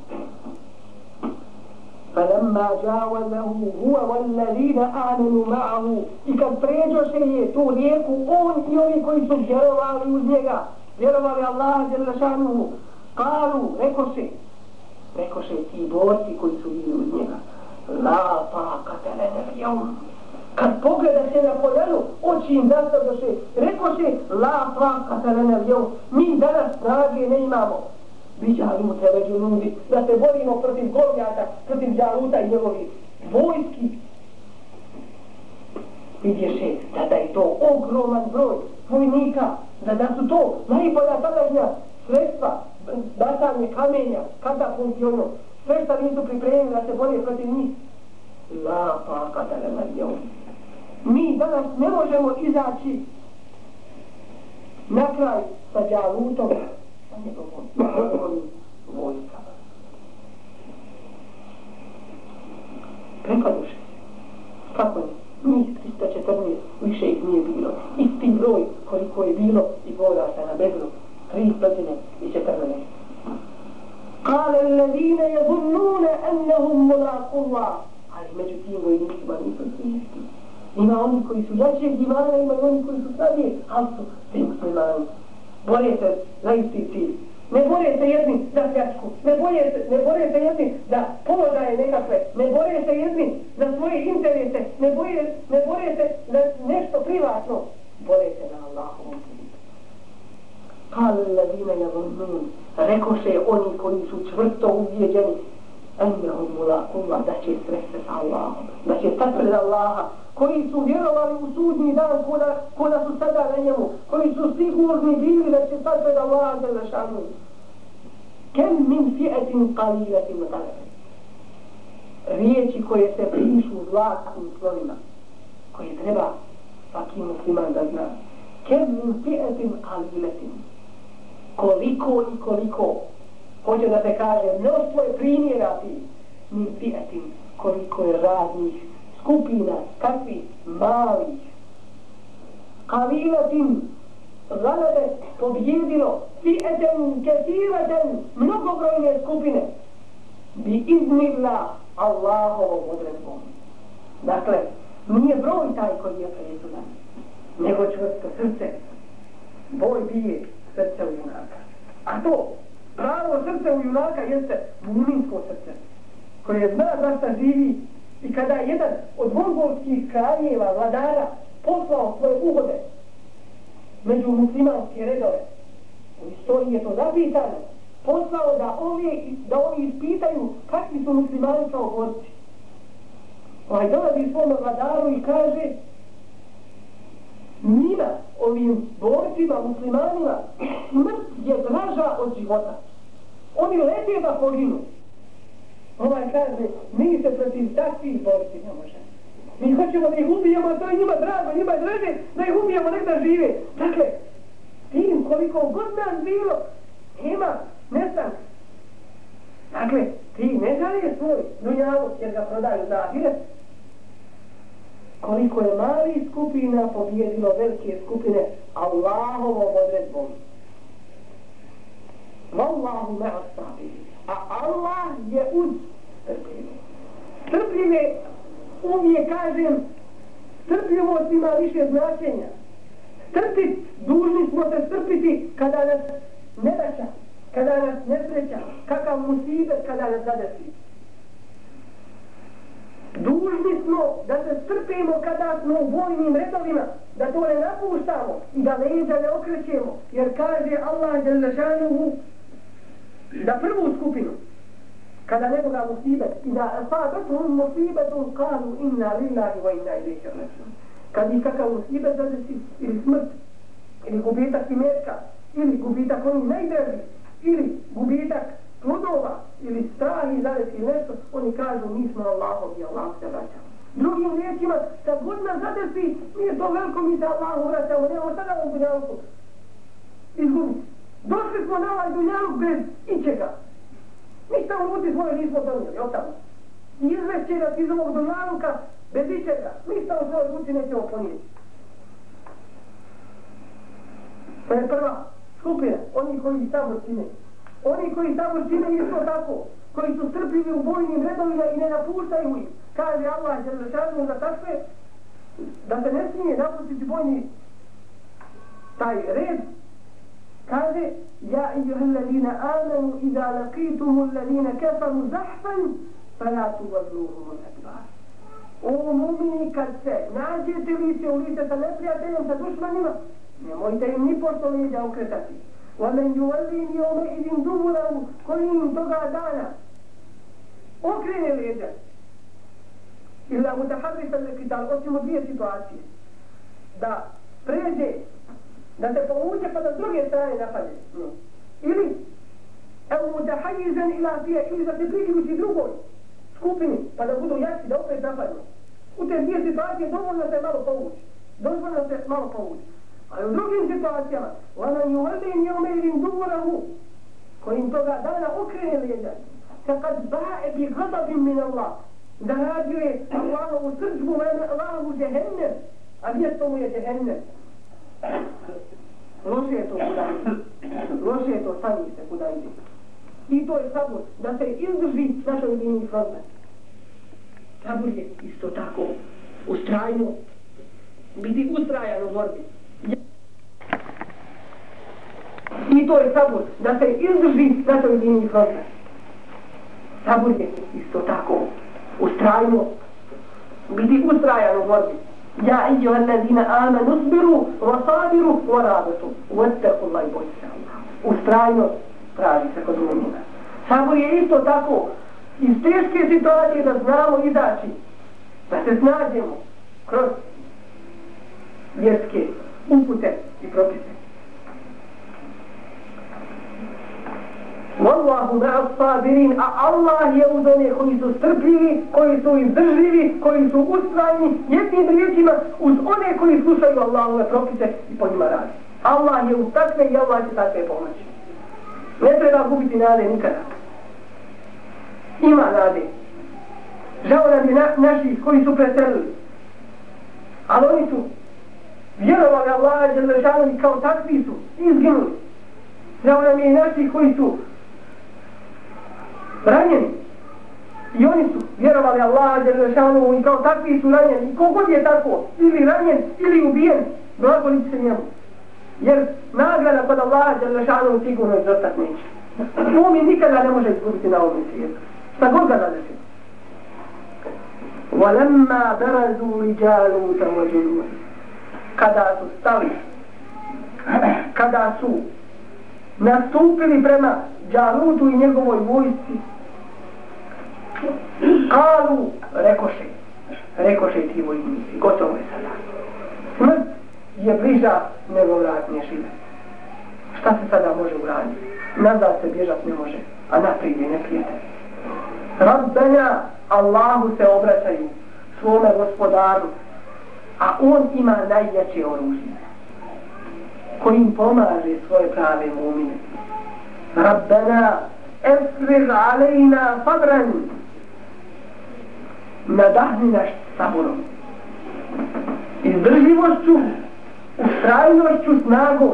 فَلَمَّا جَاوَزَهُ هُوَ وَالَّذِينَ آمَنُوا مَعَهُ i kad pređoše je tu rijeku, on i oni koji su vjerovali uz njega, vjerovali Allah dželešanuhu, kalu, rekoše, rekoše ti borci koji su bili uz njega, la taqata lana al-yawm. Kad pogleda se na poljanu, oči im zastavljaše, rekoše, la taqata lana al-yawm. Mi danas snage ne imamo. Viđali mu treba džunudi, da se borimo protiv Golijata, protiv Džaluta i njegovih vojski. Vidješe da da je to ogroman broj vojnika, da da su to najbolja tadašnja sredstva, bacanje kamenja, katapulti ono, sve što nisu pripremili da se bore protiv njih. La taqata lana al-yawm. Mi danas ne možemo izaći na kraj sa Džalutom, sa njegovom vojskama. Prekladuše. Kako je? Njih tristo četrnaest, više ih nije bilo. Isti broj koliko je bilo i boraca na Bedru, tri stotine i četrnaest. قال الذين يظنون أنهم ملاقو الله. Ali među tim vojnicima nisu svi isti. Ima oni koji su jačeg imana, ima oni koji su slabije, ali su svi muslimani. Bore se za isti cilj. Ne bore se jedni za pljačku, ne bore se, ne bore se jedni za položaje nekakve, ne bore se jedni za svoje interese, ne bore, ne bore se za nešto privatno. Bore se na Allahovom putu. قال الذين يظنون, rekoše oni koji su čvrsto uvjeđeni, أنهم ملاقو الله, da će sresti sa Allahom, da će stati pred Allaha, koji su vjerovali u sudnji dan koda, koda su sada na njemu, koji su sigurni bili da će stati pred Allaha dželešanu. Kem min fi'atin qalilatin galabat. Riječi koje se pišu zlatnim slovima, koje treba svaki musliman da zna. Kem min fi'atin qalilatin. Koliko i koliko, hoće da se kaže, mnoštvo je primjera ti, min fi'atin, koliko je raznih skupina, kakvi malih. Qalilatin galebe pobjedilo fi'aten kathiraten, mnogobrojne skupine, bi iznillah Allahovom odredbom. Dakle, nije broj taj koji je presudan, nego čvrsto srce. Boj bije srce u junaka. A to Pravo srce u junaka jeste muminsko srce, koje zna da šta živi i kada je jedan od mongolskih kraljeva, vladara, poslao svoje uhode među muslimanske redove. U istoriji je to zapisano. Poslao da ovi, da ovi ispitaju kakvi su muslimani kao borci. Ovaj dolazi svome vladaru i kaže njima, ovim borcima, muslimanima, smrt je draža od života. Oni lete da poginu. Ovaj kaže, mi se protiv takvih borci ne možemo. Mi hoćemo da ih ubijemo, to je njima drago, njima je draže da ih ubijemo, nek da žive. Dakle, tim koliko god nas bilo, ima nestanka. Dakle, ti ne žali svoj dunjavu jer ga prodaju za ahiret. Koliko je mali skupina pobjedilo velike skupine Allahovom odredbom. Wallahu ma'a sabirin. A Allah je uz strpljive. Strpljive, uvijek kažem, strpljivost ima više značenja. Strpit, dužni smo se strpiti kada nas nedaća, kada nas nesreća, kakav musibet kada nas zadesi. Dužni smo da se strpimo kada smo u vojnim redovima, da to ne napuštamo i da leđa ne okrećemo, jer kaže Allah dželešanuhu da prvu skupinu, kada nekoga musibet, i da asabetuhum musibetum kalu inna lillahi wa inna ilaihi rađiun. Kad ih kakav musibet zadesi, ili smrt, ili gubitak imetka, ili gubitak onih najdražih, ili gubitak plodova, ili strah i zadesi nešto, oni kažu mi smo Allahom i Allah se vraćamo. Drugim riječima, kad god nas zadesi, nije to veliko, mi se Allahu vraćamo, nemamo sada ovom dunjalku izgubiti. Došli smo na ovaj dunjaluk bez ičega. Ništa u ruci svoje nismo donijeli, otamo. I izveće nas iz ovog dunjaluka bez ičega. Ništa u svojoj ruci nećemo ponijeti. To je prva skupina, oni koji sabor čine. Oni koji sabor čine isto tako, koji su strpljivi u bojnim redovima i ne napuštaju ih. Kaže Allah dželešanu za takve, da se ne smije napustiti bojni taj red. Kaže, ja ejuhellazina amanu iza laqitumu allazina kafaru zahfan fala tuwalluhum al-adbar. O mumini, kad se nađete lice u lice sa neprijateljem, sa dušmanima, nemojte im ni pošto leđa okretati. وَمَنْ يُوَلِّهِمْ يَوْمَئِذٍ دُبُرَهُ, koji im toga dana okrene leđa. Ila mutaharrifan liqital, osim u dvije situacije. Da pređe, da se povuče pa da s druge strane napade. Ili evo mutahayyizan ila fije, ili da se priključi drugoj skupini pa da budu jači, da opet napadnu. U te dvije situacije dovoljno se malo povući. Dovoljno se malo povući. Ali u drugim situacijama, وَمَنْ يُوَلِّهِمْ يَوْمَئِذٍ دُبُرَهُ, koji im toga dana okrene leđa, فَقَدْ بَاءَ بِغَضَبٍ مِنَ اللَّهِ, zaradio je Allahovu srđbu, Allahovu džehennem, a mjesto mu je džehennem. Loše je to kuda ide. Loše je to, sami se kuda ide. I to je sabur, da se izdrži našoj liniji fronta. Sabur je isto tako ustrajno, biti ustrajan u borbi. I to je sabur, da se izdrži našoj liniji fronta. Sabur je isto tako ustrajno, biti ustrajan u borbi. Ja ejuha allazina amanu usbiru wa sabiru wa rabitu wattaqullaha i bojte se Allaha. Ustrajno traži se kod mu'mina. Sabur je isto tako iz teške situacije da znamo izaći, da se snađemo kroz vjerske upute i propise. Wallahu ma'a sabirin, a Allah je uz one koji su strpljivi, koji su izdržljivi, koji su ustrajni, jednim riječima uz one koji slušaju Allahove propise i po njima radi. Allah je uz takve i Allah će takve pomoći. Ne treba gubiti nade nikada. Ima nade. Žao nam je na, naših koji su preselili. Ali oni su vjerovali Allah dželešanu i kao takvi su izginuli. Žao nam je i naših koji su ranjeni. I oni su vjerovali Allah dželešanu i kao takvi su ranjeni. I kogod je tako, ili ranjen, ili ubijen, blagoliči se njemu. Jer nagrada kod Allah dželešanu sigurno izostat neće. Mumin nikada ne može izgubiti na ovom svijetu. Šta god ga zadesi. وَلَمَّا بَرَزُوا لِجَالُوتَ وَجُنُودَ Kada su stali, kada su nastupili prema Džalutu i njegovoj vojsci, kalu, rekoše, rekoše ti vojnici, gotovo je sada. Smrt je bliža nego vratnje žive. Šta se sada može uraditi? Nazad se bježat ne može, a naprijed je neprijatelj. Rabbena, Allahu se obraćaju, svome gospodaru, a on ima najjače oružje, kojim pomaže svoje prave mu'mine. Rabbena, efrig alejna sabran, nadahni naš saborom, izdržljivošću, ustrajnošću, snagom.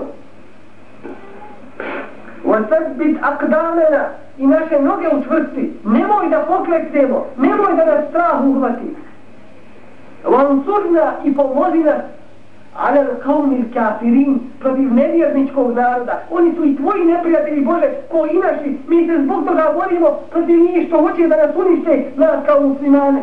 وَثَبِّتْ أَقْدَامَنَا i naše noge učvrsti, nemoj da pokleknemo, nemoj da nas strah uhvati. وَانْصُرْنَا i pomozi nas عَلَى الْقَوْمِ الْكَافِرِينَ protiv nevjerničkog naroda. Oni su i tvoji neprijatelji, Bože, ko i naši. Mi se zbog toga borimo protiv njih što hoće da nas unište, nas kao muslimane.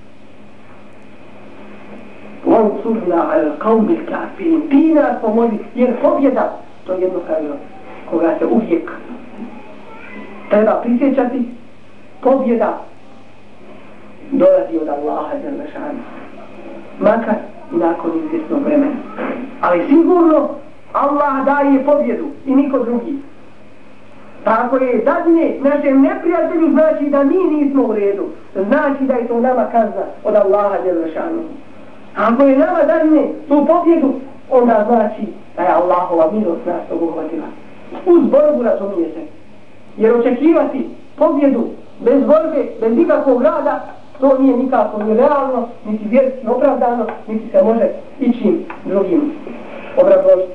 وَانْصُرْنَا عَلَى الْقَوْمِ الْكَافِرِينَ ti nas pomozi, jer pobjeda, to je jedno pravilo koga se uvijek treba prisjećati, pobjeda dolazi od Allaha dželešanu, makar i nakon izvjesnog vremena. Ali sigurno Allah daje pobjedu i niko drugi. Tako je dadne našem neprijatelju, znači da mi nismo u redu, znači da je to nama kazna od Allaha dželešanu. Ako je nama dadne tu pobjedu, onda znači da je Allahova milost nas obuhvatila. Uz borbu razumije se. Jer očekivati pobjedu bez borbe, bez nikakvog rada, to nije nikako ni realno, niti vjerski opravdano, niti se može ičim drugim obrazložiti.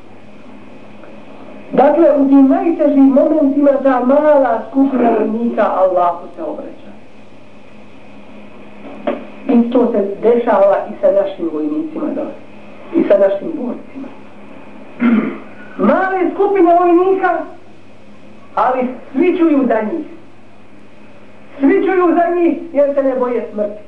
Dakle, u tim najtežim momentima ta mala skupina vojnika Allahu se obraća. I to se dešava i sa našim vojnicima dole. I sa našim borcima. Male skupine vojnika, ali svi čuju za njih. Svi čuju za njih jer se ne boje smrti.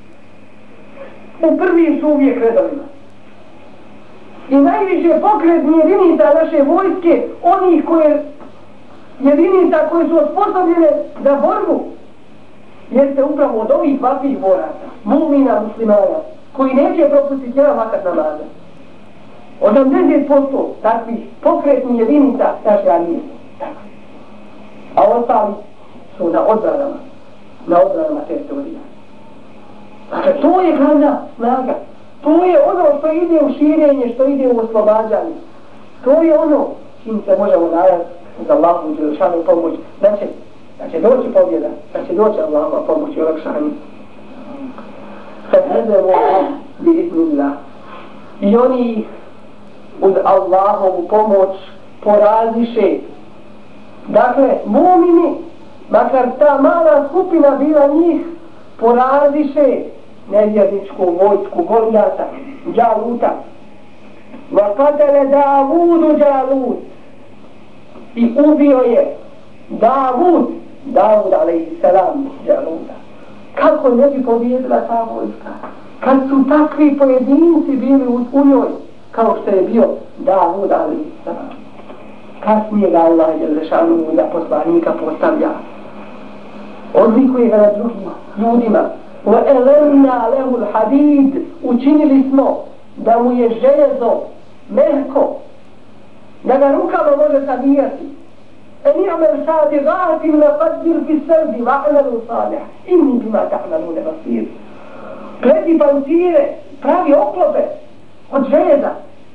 U prvim su uvijek redovima. I najviše pokretni jedinica naše vojske, onih koje, jedinica koje su osposobljene za borbu, jeste upravo od ovih vakih boraca, mu'mina muslimana, koji neće propustiti jedan vakat namaza. osamdeset posto takvih pokretnih jedinica naše armije. A ostali su na odbranama, na odbranama teritorija. Dakle, to je glavna snaga. To je ono što ide u širenje, što ide u oslobađanje. To je ono čim se možemo nadati za Allahu dželešanu pomoć, da će, da će doći pobjeda, da će doći Allahova pomoć i olakšanje. Fehedemo bi iznillah. I oni uz Allahovu pomoć poraziše. Dakle, mu'mini, makar ta mala skupina bila njih, poraziše nevjerničku vojsku Golijata, Džaluta. Vakatele Davudu Džalut. I ubio je Davud, Davud alejhisselam Džaluta. Kako ne bi pobjedila ta vojska? Kad su takvi pojedinci bili u, u njoj, kao što je bio Davud alejhisselam. Kasnije ga Allah dželešanu za poslanika postavlja. Odlikuje ga na drugim ljudima. وَأَلَمْنَا لَهُ الْحَدِيدِ učinili smo da mu je željezo mehko, da ga rukama može sabijati. اَنِعْمَلْ سَابِغَاتٍ لَقَدِّرْ فِي السَّرْدِ وَعْمَلُوا صَالِحًا إِنِّي بِمَا تَعْمَلُونَ بَصِيرٌ. Pleti pancire, pravi oklope od željeza.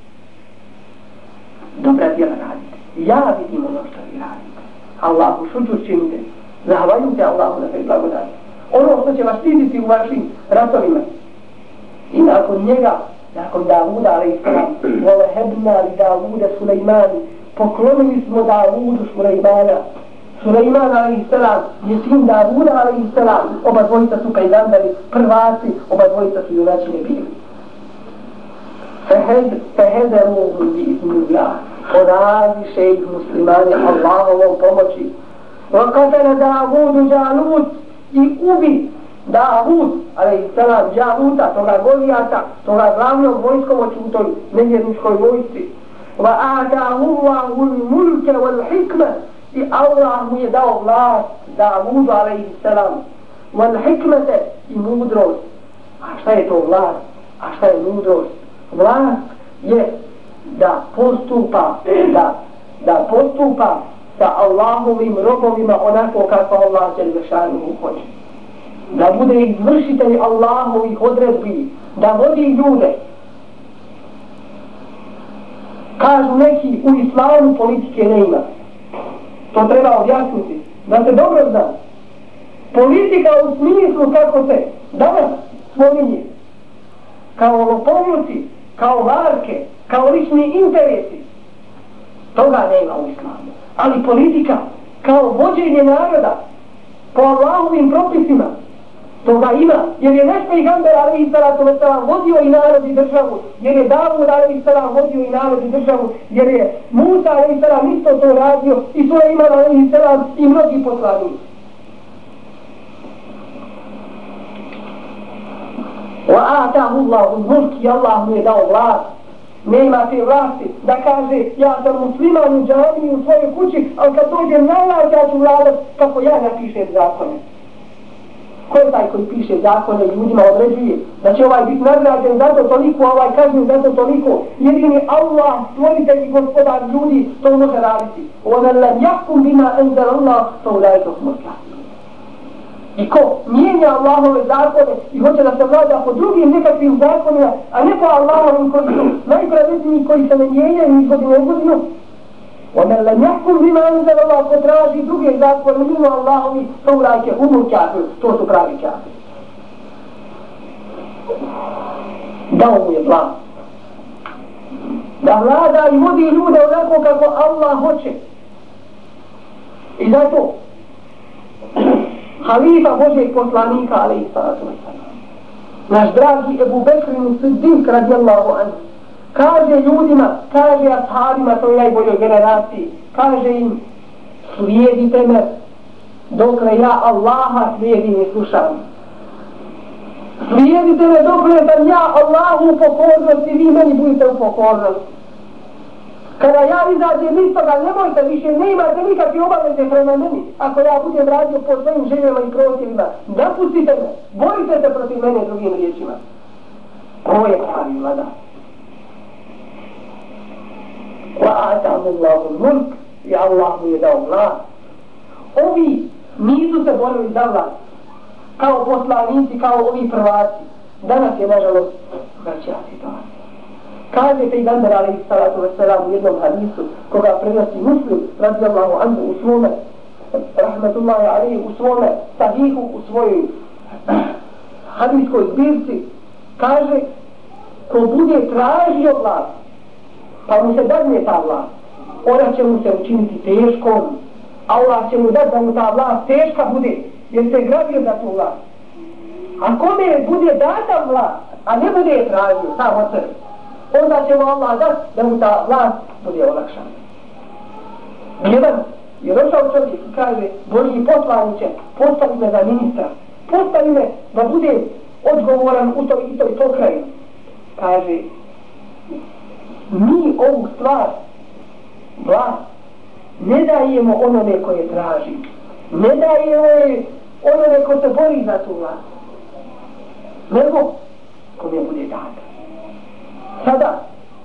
Dobra djela radite. Ja vidim ono što vi radite. Allahu šuđu činite. Zahvaljujte Allahu na sve blagodati. Ono što će vas štititi u vašim ratovima. I nakon njega, nakon Davuda, alejhisselam, وَلَهَبْنَا لِدَاوُودَ سُلَيْمَانِ poklonili smo Davudu Sulejmana. Sulejman, alejhisselam, je sin Davuda, alejhisselam. Oba dvojica su pejgamberi, prvaci, oba dvojica su junačine bili. فَهَزَمُوهُمْ بِإِذْنِ اللَّهِ Poraziše ih muslimani Allahovom pomoći. وَقَتَلَ دَاوُودُ جَالُوتَ i ubi Davud, alejselam, Jaluta, toga Golijata, toga glavnog vojskovoća u toj nevjerničkoj vojsci. وَآتَاهُ اللَّهُ الْمُلْكَ وَالْحِكْمَ i Allah mu je dao vlast Davudu, alejselam, وَالْحِكْمَةَ i mudrost. A šta je to vlast? A šta je mudrost? Vlast je da postupa, da, da postupa sa Allahovim robovima onako kako Allah dželešanu hoće. Da bude izvršitelj Allahovih odredbi, da vodi ljude. Kažu neki, u islamu politike ne ima. To treba objasniti. Da se dobro zna. Politika u smislu kako se danas spominje. Kao lopovluci, kao varke, kao lični interesi. Toga nema u islamu. Ali politika kao vođenje naroda po Allahovim propisima, toga ima, jer je naš pejgamber alejhi salatu vesselam vodio i narod i državu, jer je Davud alejhi salam vodio i narod i državu, jer je Musa alejhi salam isto to radio i Sulejman alejhi salam i mnogi poslanici. وَآتَاهُ اللَّهُ الْمُلْكَ i Allah mu je dao vlast. Nema te vlasti da kaže ja sam musliman u džamiji u svojoj kući, ali kad dođem na vlast ja ću vladat kako ja napišem zakone. Ko je taj koji piše zakone ljudima određuje da će ovaj biti nagrađen zato toliko, ovaj kažnjen zato toliko? Jedini Allah, stvoritelj i gospodar ljudi, to može raditi. وَمَنْ لَمْ يَحْكُمْ بِمَا أَنزَلَ اللَّهُ فَأُولَٰئِكَ هُمُ الْكَافِرُونَ. I ko mijenja Allahove zakone i hoće da se vlada po drugim nekakvim zakonima, a ne po Allahovim koji su najpravedniji, koji se ne mijenjaju iz godine u godinu. وَمَنْ لَمْ يَحْكُمْ بِمَا أَنزَلَ اللَّهُ ko traži druge zakone mimo Allahovi, فَأُولَٰئِكَ هُمُ الْكَافِرُونَ. To su pravi kafiri. Dao mu je vlast. Da vlada i vodi ljude onako kako Allah hoće. I zato halifa Božeg poslanika, alejhi salatu vesselam, naš dragi Ebu Bekrin Siddiq radijallahu anhu, kaže ljudima, kaže ashabima toj najboljoj generaciji, kaže im, slijedite me dokle ja Allaha slijedim i slušam. Slijedite me dokle sam ja Allahu u pokornosti i vi meni budete u pokornosti. Kada ja izađem iz toga, nemojte više, ne imate nikakve obaveze prema meni. Ako ja budem radio po svojim željama i protivima, napustite me, borite se protiv mene drugim riječima. Ovo je pravi vlada. وَآتَاهُ اللَّهُ الْمُلْكَ i Allah mu je dao vlast. Ovi nisu se borili za vlast kao poslanici, kao ovi prvaci. Danas je, nažalost, drugačija situacija. Kaže pejgamber alejhi salatu vesselam u jednom hadisu koga prenosi Muslim radijallahu anhu u svome rahmetullahi alejhi u svome sahihu, u svojoj hadiskoj zbirci, kaže ko bude tražio vlast pa mu se dadne ta vlast, ona će mu se učiniti teškom. Allah će mu dati da mu ta vlast teška bude jer se gradio za tu vlast. A kome bude data vlast a ne bude je tražio sam od sebe, onda će mu Allah dati da mu ta vlast bude olakšana. Jedan je došao čovjek i kaže, Božji poslaniče, postavi me za ministra, postavi me da budem odgovoran u toj i toj pokrajini. Kaže, mi ovu stvar, vlast, ne dajemo onome koje traži, ne dajemo onome ko se bori za tu vlast, nego kome bude data. Sada,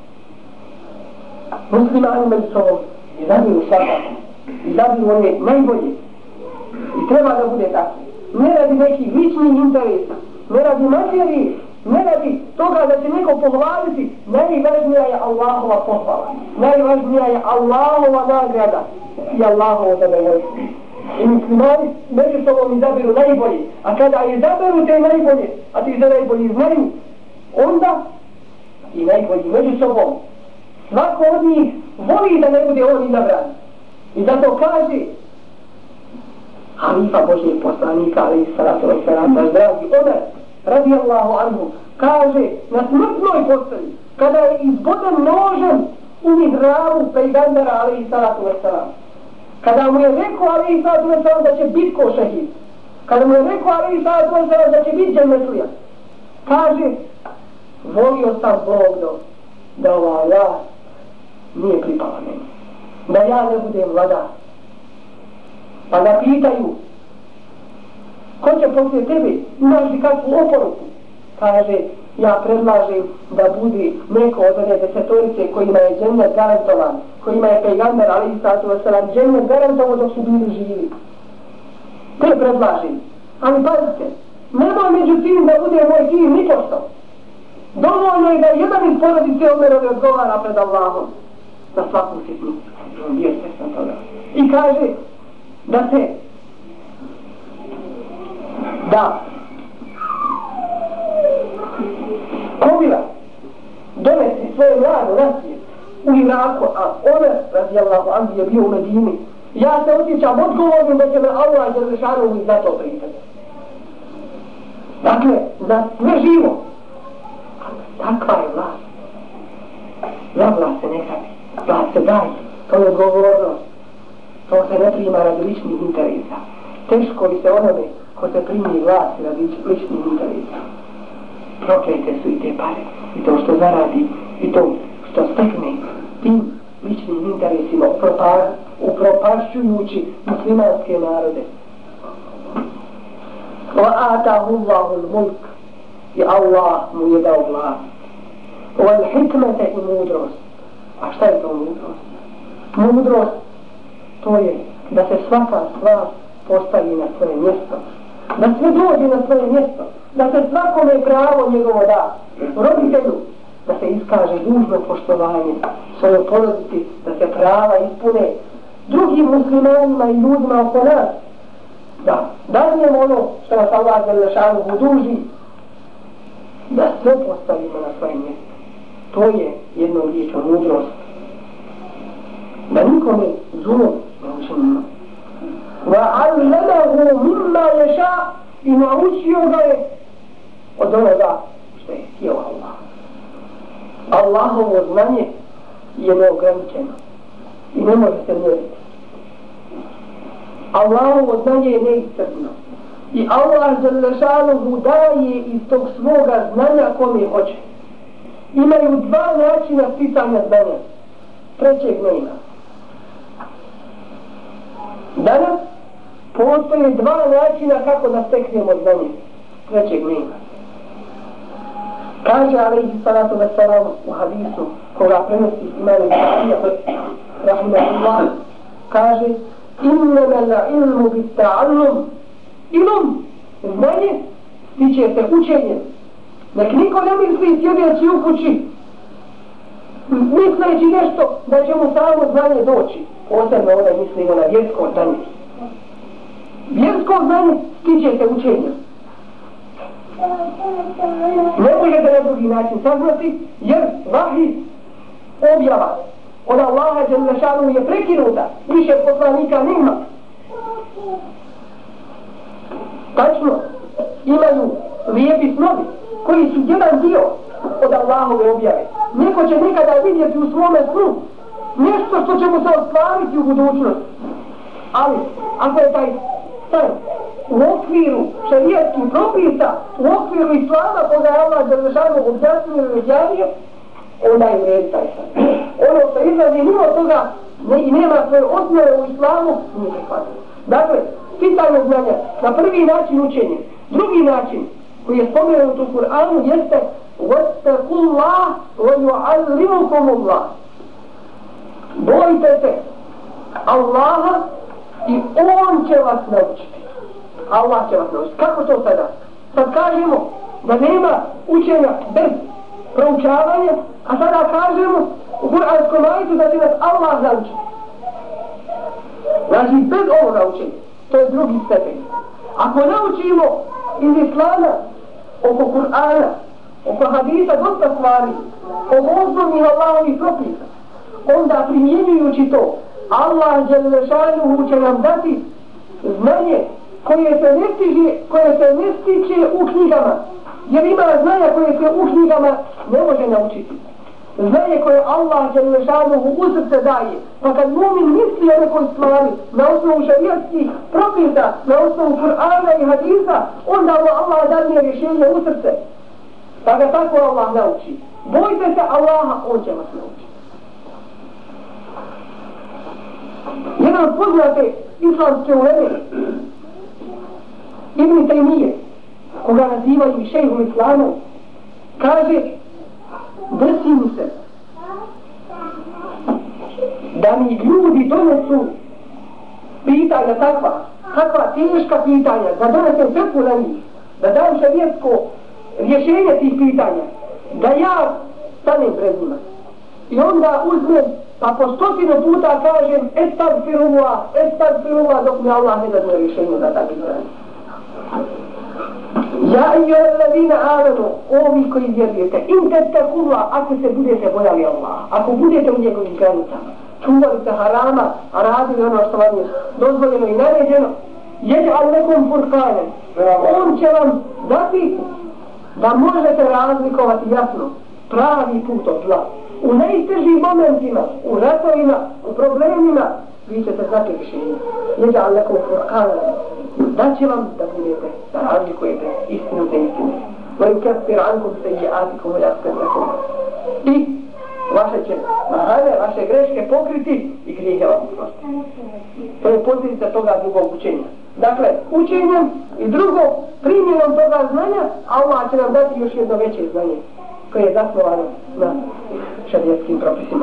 muslimani među sobom izabiru svakako, izabiru one najbolje i treba da bude tako. Ne radi nekih ličnih interesa, ne radi materije, ne radi toga da će neko pohvaliti, najvažnija je Allahova pohvala, najvažnija je Allahova nagrada i Allahovo zadovoljstvo. I muslimani među sobom izabiru najbolje, a kada izabiru te najbolje, a ti za najbolji znaju, onda i najbolji među sobom, svako od njih voli da ne bude on izabran. I zato kaže halifa Božijeg poslanika, alejhi salatu vesselam, naš dragi Omer, radijallahu anhu, kaže na smrtnoj postavi, kada je izboden nožem u mihrabu pejgambera alejhi salatu vesselam. Kada mu je rekao alejhi salatu vesselam da će biti ko šehid, kada mu je rekao alejhi salatu vesselam da će biti džennetlija, kaže, volio sam Bog do, da ova vlast nije pripala meni, da ja ne budem vladar. Pa da pitaju, ko će poslije tebe, imaš li kakvu oporuku? Kaže, ja predlažem da bude neko od one desetorice kojima je džennet garantovan, kojima je pejgamber alejhi salatu vesselam džennet garantovan dok su bili živi. Te predlažem. Ali pazite, nemoj među tim da bude moj tim nipošto. Dovoljno je da jedan iz porodice Omerove odgovara pred Allahom na svaku sitnicu. Vjerujte sam toga. I kaže da se da Kovila donese svoje mlado na svijet u Iraku, a Omer radijallahu anhu je bio u Medini. Ja se osjećam odgovornim da će me Allah Đelešanovu i za to pitati. Dakle, za sve živo. Takva je vlast. Za vlast se ne grabi. Vlast se daje. To je odgovornost. To se ne prima radi ličnih interesa. Teško li se onome ko se primi vlast radi ličnih interesa. Proklete su i te pare. I to što zaradi. I to što stekne tim ličnim interesima upropašćujući muslimanske narode. Wa atahu Allahu al-mulk. I Allah mu je dao vlast. Wal hikmete i mudrost. A šta je to mudrost? Mudrost, to je da se svaka stvar postavi na svoje mjesto. Da sve dođe na svoje mjesto. Da se svakome pravo njegovo da. Roditelju, da se iskaže dužno poštovanje svojoj porodici, da se prava ispune drugim muslimanima i ljudima oko nas. Da danjemo ono što nas Allah Đelešanuhu duži, da sve postavimo na svoje mjesto. To je jedno riječom mudrost. Da nikome zulom ne učinimo. وَعَلَّمَهُ مِمَّا يَشَاءُ i naučio ga je od onoga što je htio Allah. Allahovo znanje je neograničeno i ne može se mjeriti. Allahovo znanje je neiscrpno i Allah Đelešanuhu daje iz tog svoga znanja kome hoće. Imaju dva načina sticanja znanja. Trećeg ne ima. Danas postoje dva načina kako da steknemo znanje. Trećeg ne ima. Kaže alejhi salatu vesselam u hadisu koga prenosi imam Buharija rahimahullah, kaže innama ilmu bit ta'allum. Ilum, znanje, stiče se učenjem. Nek niko ne misli sjedeći u kući, misleći nešto da će mu samo znanje doći. Posebno ovdje mislimo na vjersko znanje. Vjersko znanje stiče se učenjem. Ne možete na drugi način saznati, jer vahij, objava od Allaha Đelešanuhu je prekinuta. Više poslanika nema. Tačno, imaju lijepi snovi koji su jedan dio od Allahove objave. Neko će nekada vidjeti u svome snu nešto što će mu se ostvariti u budućnosti. Ali, ako je taj san u okviru šerijatskih propisa, u okviru islama koga je Allah Đelešanuhu objasnio i objavio, onda je vredi taj san. Ono što izlazi mimo toga ne, i nema svoje osnove u islamu, nije prihvatno. Dakle, pitanje znanja na prvi način učenje. Drugi način koji je spomenut u Kur'anu jeste وَاتَّقُوا اللَّهَ وَيُعَلِّمُكُمُ اللَّهُ. Bojite se Allaha i On će vas naučiti. Allah će vas naučiti. Kako to sada? Sad kažemo da nema učenja bez proučavanja, a sada kažemo u Kur'anskom ajetu da će nas Allah naučiti. Znači bez ovoga učenja. To je drugi stepen. Ako naučimo iz Islama oko Kur'ana, oko hadisa dosta stvari, oko osnovnih Allahovih propisa, onda primjenjujući to, Allah Đelešanuhu će nam dati znanje koje se ne stiže, koje se ne stiče u knjigama. Jer ima znanja koje se u knjigama ne može naučiti. znanje koje Allah dželešanuhu u srce daje. Pa kad mu'min misli o nekoj stvari na osnovu šarijatskih propisa, na osnovu Kur'ana i hadisa, onda mu Allah dadne rješenje u srce. Pa ga tako Allah nauči. Bojte se Allaha, on će vas naučiti. Jedan od poznate islamske uleme, Ibn Taymije, koga nazivaju šejhom islamu, kaže, desi mi se da mi ljudi donesu pitanja takva, takva teška pitanja, da donesem fetvu na njih, da dam šarijetsko rješenje tih pitanja, da ja stanem pred njima. I onda uzmem, pa po stotinu puta kažem, estagfirullah, estagfirullah, dok mi Allah ne dadne rješenje za ta pitanja. Ja i alladina amanu, ovi koji vjerujete, in tattakullah, ako se budete bojali Allah, ako budete u njegovim granicama, čuvali se harama, a radili ono što vam je dozvoljeno i naređeno, yaj'al lakum furqanan, on će vam dati da možete razlikovati jasno pravi put od zla. U najtežim momentima, u ratovima, u problemima, vi ćete znati rješenje. Yaj'al lakum furqanan, da će vam da budete, da razlikujete istinu za istinu. وَيُكَفِّرْ عَنْكُمْ سَيِّئَاتِكُمْ وَيَغْفِرْ لَكُمْ. I vaše će mahane, vaše greške pokriti i grijehe vam oprostiti. To je posljedica toga drugog učenja. Dakle, učenjem i drugo, primjenom toga znanja, Allah će nam dati još jedno veće znanje, koje je zasnovano na šarijetskim propisima.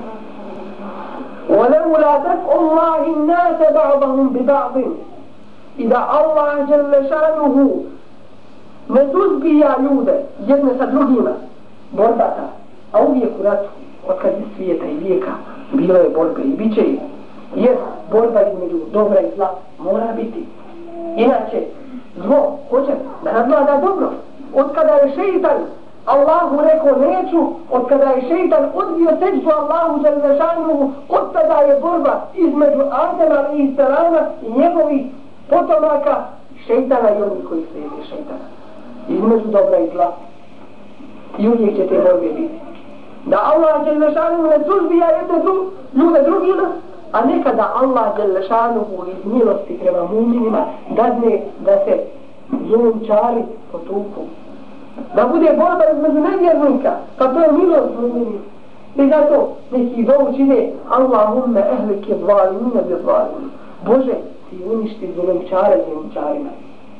وَلَوْلَا دَفْعُ اللَّهِ النَّاسَ بَعْضَهُمْ بِبَعْضٍ. I da Allah dželle šanuhu ne suzbija ljude jedne sa drugima, borba ta, a uvijek u ratu, od kad je svijeta i vijeka, bilo je borbe i bit će je, jer borba između dobra i zla mora biti. Inače, zlo hoće da nadvlada dobro. Od kada je šeitan Allahu rekao neću, od kada je šeitan odbio seđdu Allahu dželle šanuhu, od tada je borba između Adema alejhi selama i njegovih potomaka, šeitana i onih koji slijede šeitana. Između dobra i zla. I uvijek će te borbe biti. Da Allah dželle šanuhu ne suzbija jedne dru, ljude drugima, a nekada Allah dželle šanuhu iz milosti prema mu'minima dadne da se zulumčari potuku. Da bude borba između nevjernika, pa to je milost mu'minima. I zato neki dovu čine Allahumma ehlike zalimina bi zalimina. Bože, ti uništi zulumčare zulumčarima.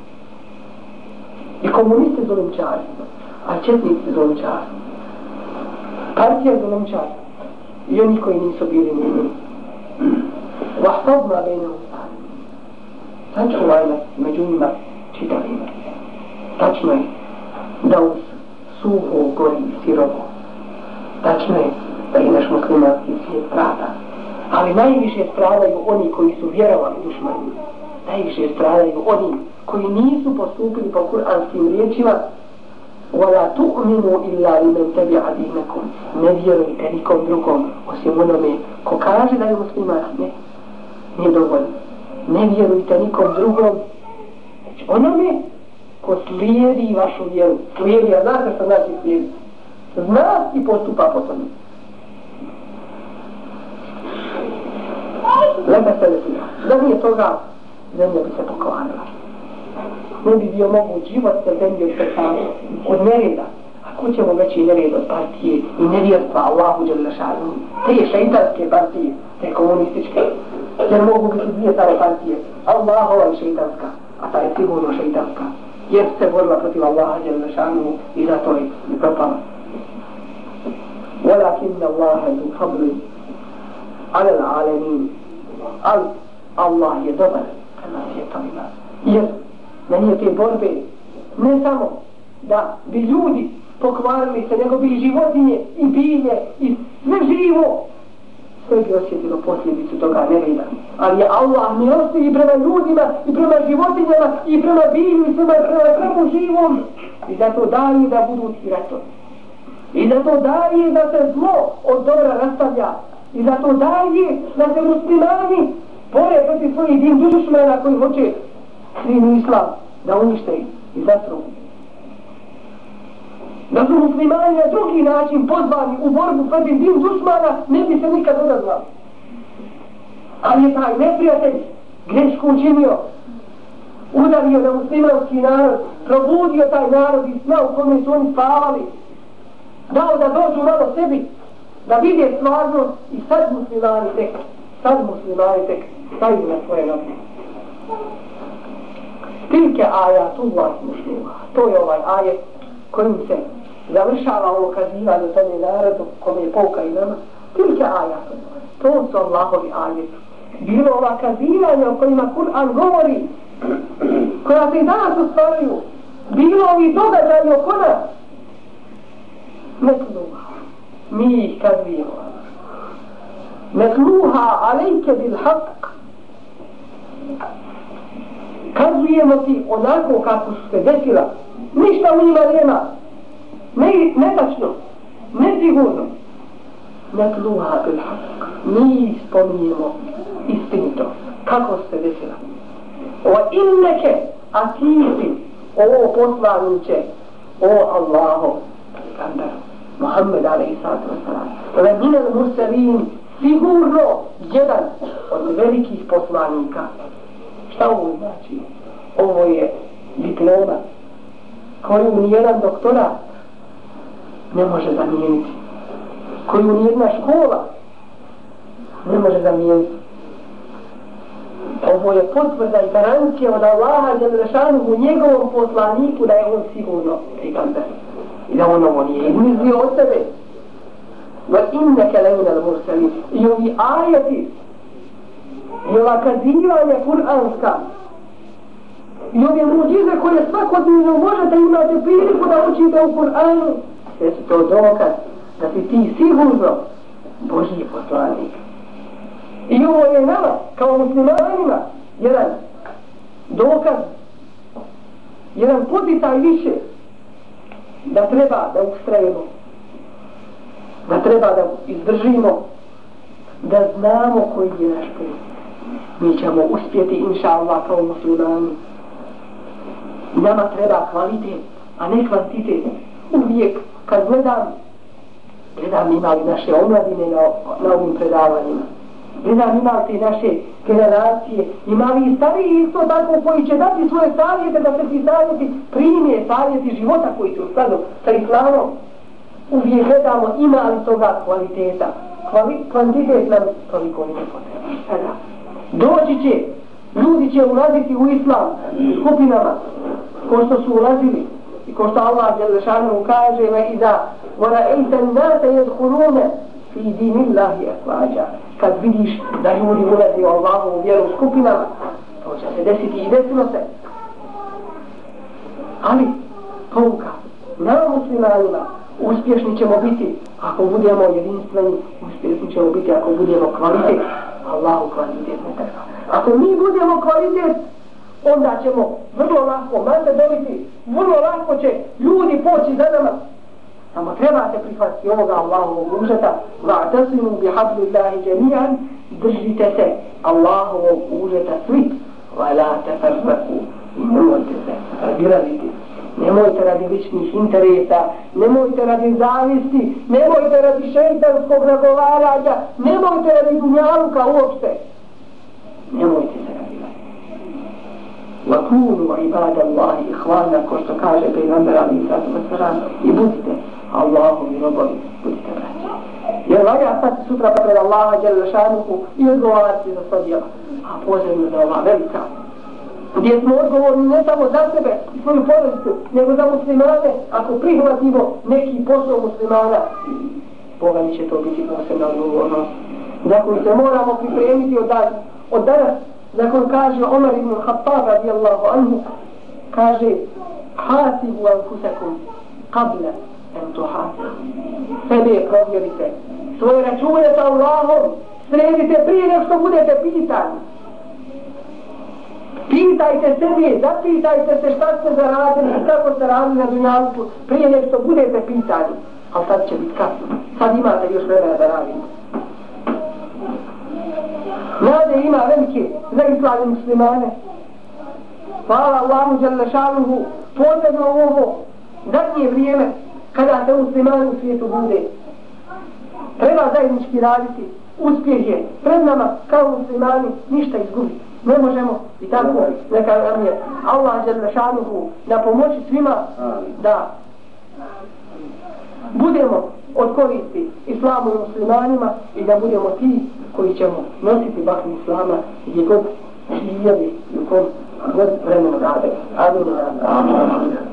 I komunisti zulumčari, a četnici zulumčari. Partija zulumčari. I oni koji nisu bili mu'mini. Vahfadna bejnehum salim. Sačuvaj nas među njima čitavima. Tačno je da uz suho gori sirovo. Tačno je da i naš muslimanski svijet strada. Ali najviše stradaju oni koji su vjerovali dušmanima. Najviše stradaju oni koji nisu postupili po kuranskim riječima وَلَا تُؤْمِنُوا إِلَّا لِمَنْ تَبِعَ دِينَكُمْ. Ne vjerujte nikom drugom osim onome ko kaže da je musliman. Ne, nije dovoljno. Ne vjerujte nikom drugom već onome ko slijedi vašu vjeru. Slijedi, a znate što znači slijedi? Zna i postupa po tome. Lega se desila. Da nije toga, zemlja bi se pokvarila. Ne bi bio moguć život sa zemljom se samo od nereda. A ko ćemo veći nered od partije i nevjerstva Allahu dželle šanuhu? Te šeitanske partije, te komunističke. Jer mogu biti dvije stare partije. Allahova i šeitanska, a ta je sigurno šeitanska. Jer se borila protiv Allaha dželle šanuhu i zato je i propala. وَلَكِنَّ اللَّهَ ذُو فَضْلٍ عَلَى الْعَالَمِينَ. Ali Allah je dobar prema svijetovima. Jer na nije te borbe ne samo da bi ljudi pokvarili se, nego bi životinje i bilje i sve živo sve bi osjetilo posljedicu toga nereda. Ali je Allah milosti i prema ljudima i prema životinjama i prema bilju i prema, prema, prema živom. I zato daje da budu ti ratovi. I zato daje da se zlo od dobra rastavlja. I zato daje da se muslimani bore protiv svojih din dušmana koji hoće svim islam da unište i zatru. Da su muslimani na drugi način pozvani u borbu protiv din dušmana, ne bi se nikad odazvali. Ali je taj neprijatelj grešku učinio, udario na muslimanski narod, probudio taj narod iz sna u kome su oni spavali, dao da dođu malo sebi, da vide stvarnost i sad muslimani tek, sad muslimani tek staju na svoje noge. Tilke ajatullah muslima, to je ovaj ajet kojim se završava ovo kazivanje tome narodu, kome je pouka i nama. Tilke ajatullah, to su Allahovi ajeti. Bilo ova kazivanja o kojima Kur'an govori, koja se i danas ostvaruju, bilo ovi događaji oko nas, netluha, mi ih kazujemo. Netluha alejke bil haq, kazujemo ti onako kako su se desila, ništa u njima nema, ne, netačno, nesigurno. Netluha bil haq, mi ih spominjemo istinito, kako su se desila. O inneke, a ti si, o poslaniće, o Allaho, pejgamber, Muhammed alaihi sallatu wasalam, le minel murselin, sigurno jedan od velikih poslanika. Šta ovo znači? Ovo je diploma koju nijedan doktorat ne može zamijeniti, koju nijedna škola ne može zamijeniti. Ovo je potvrda i garancija od Allaha Đelešanuhu u njegovom poslaniku da je on sigurno pejgamber i da on ovo nije izmislio od sebe. Va inneke leminel murselin. I ovi ajeti i ova kazivanja kuranska i ove muđize koje svakodnevno možete imati priliku da učite u Kur'anu, sve su to dokaz da si ti sigurno Božji poslanik. I ovo je nama, kao muslimanima, jedan dokaz, jedan poticaj više da treba da ustrajemo, da treba da izdržimo, da znamo koji je naš put. Mi ćemo uspjeti, inša Allah, kao muslimani. Nama treba kvalitet, a ne kvantitet. Uvijek kad gledam, gledam imali naše omladine na, na ovim predavanjima. Gledam imali te naše generacije, imali i stariji isto tako koji će dati svoje savjete, da se ti savjeti primije, savjeti života koji su u skladu sa islamom. Uvijek gledamo ima li toga kvaliteta. Kvali, kvantitet nam toliko nije potrebno. Sada, doći će, ljudi će ulaziti u islam skupinama, ko što su ulazili i ko što Allah Đelešanu kaže ve iza وَرَأَيْتَ النَّاسَ يَدْخُلُونَ فِي دِينِ اللَّهِ أَفْوَاجًا. Kad vidiš da ljudi ulazi u Allahovu vjeru u skupinama, to će se desiti i desilo se. Ali, pouka, nama muslimanima, uspješni ćemo biti ako budemo jedinstveni, uspješni ćemo biti ako budemo kvalitet. Allahu kvalitet ne treba. Ako mi budemo kvalitet, onda ćemo vrlo lako mase dobiti, vrlo lako će ljudi poći za nama. Samo trebate prihvatiti ovoga Allahovog užeta, va'tasimu bihablillahi džemijan, držite se Allahovog užeta svi, wa la tafarraku, i nemojte se razilaziti. Nemojte radi ličnih interesa, nemojte radi zavisti, nemojte radi šeitanskog nagovaranja, nemojte radi dunjaluka uopšte. Nemojte se razilaziti. وَكُونُوا عِبَادَ اللَّهِ إِخْوَانَ, ko što kaže pejgamber alejhi salatu vesselam, i budite Allahovi robovi, budite braći. Jer valja stati sutra pred Allaha Đelešanuhu i odgovarati za sva djela, a posebno za ova velika, gdje smo odgovorni ne samo za sebe i svoju porodicu, nego za muslimane. Ako prihvatimo neki posao muslimana, Boga mi će to biti posebna odgovornost, za koju se moramo pripremiti od, dan, od danas, za koju kaže Omer ibn Khattab radijallahu anhu, kaže hasibu anfusakum qabla an tuhasibu. Sebe provjerite, svoje račune sa Allahom sredite prije nego što budete pitani. Pitajte sebe, zapitajte se šta ste zaradili i kako ste radili na dunjalku prije nego što budete pitani. Ali sad će biti kasno. Sad imate još vremena da radite. Nade ima velike za islame muslimane. Hvala Allahu Đelešanuhu, posebno u ovo zadnje vrijeme, kada se muslimani u svijetu bude. Treba zajednički raditi. Uspjeh je pred nama kao muslimani ništa izgubiti. Ne možemo i tako neka nam je Allah dželle šanuhu na pomoći svima da budemo od koristi islamu i muslimanima i da budemo ti koji ćemo nositi baknu islama gdje god živjeli i u kom god vremenu rade. Amin.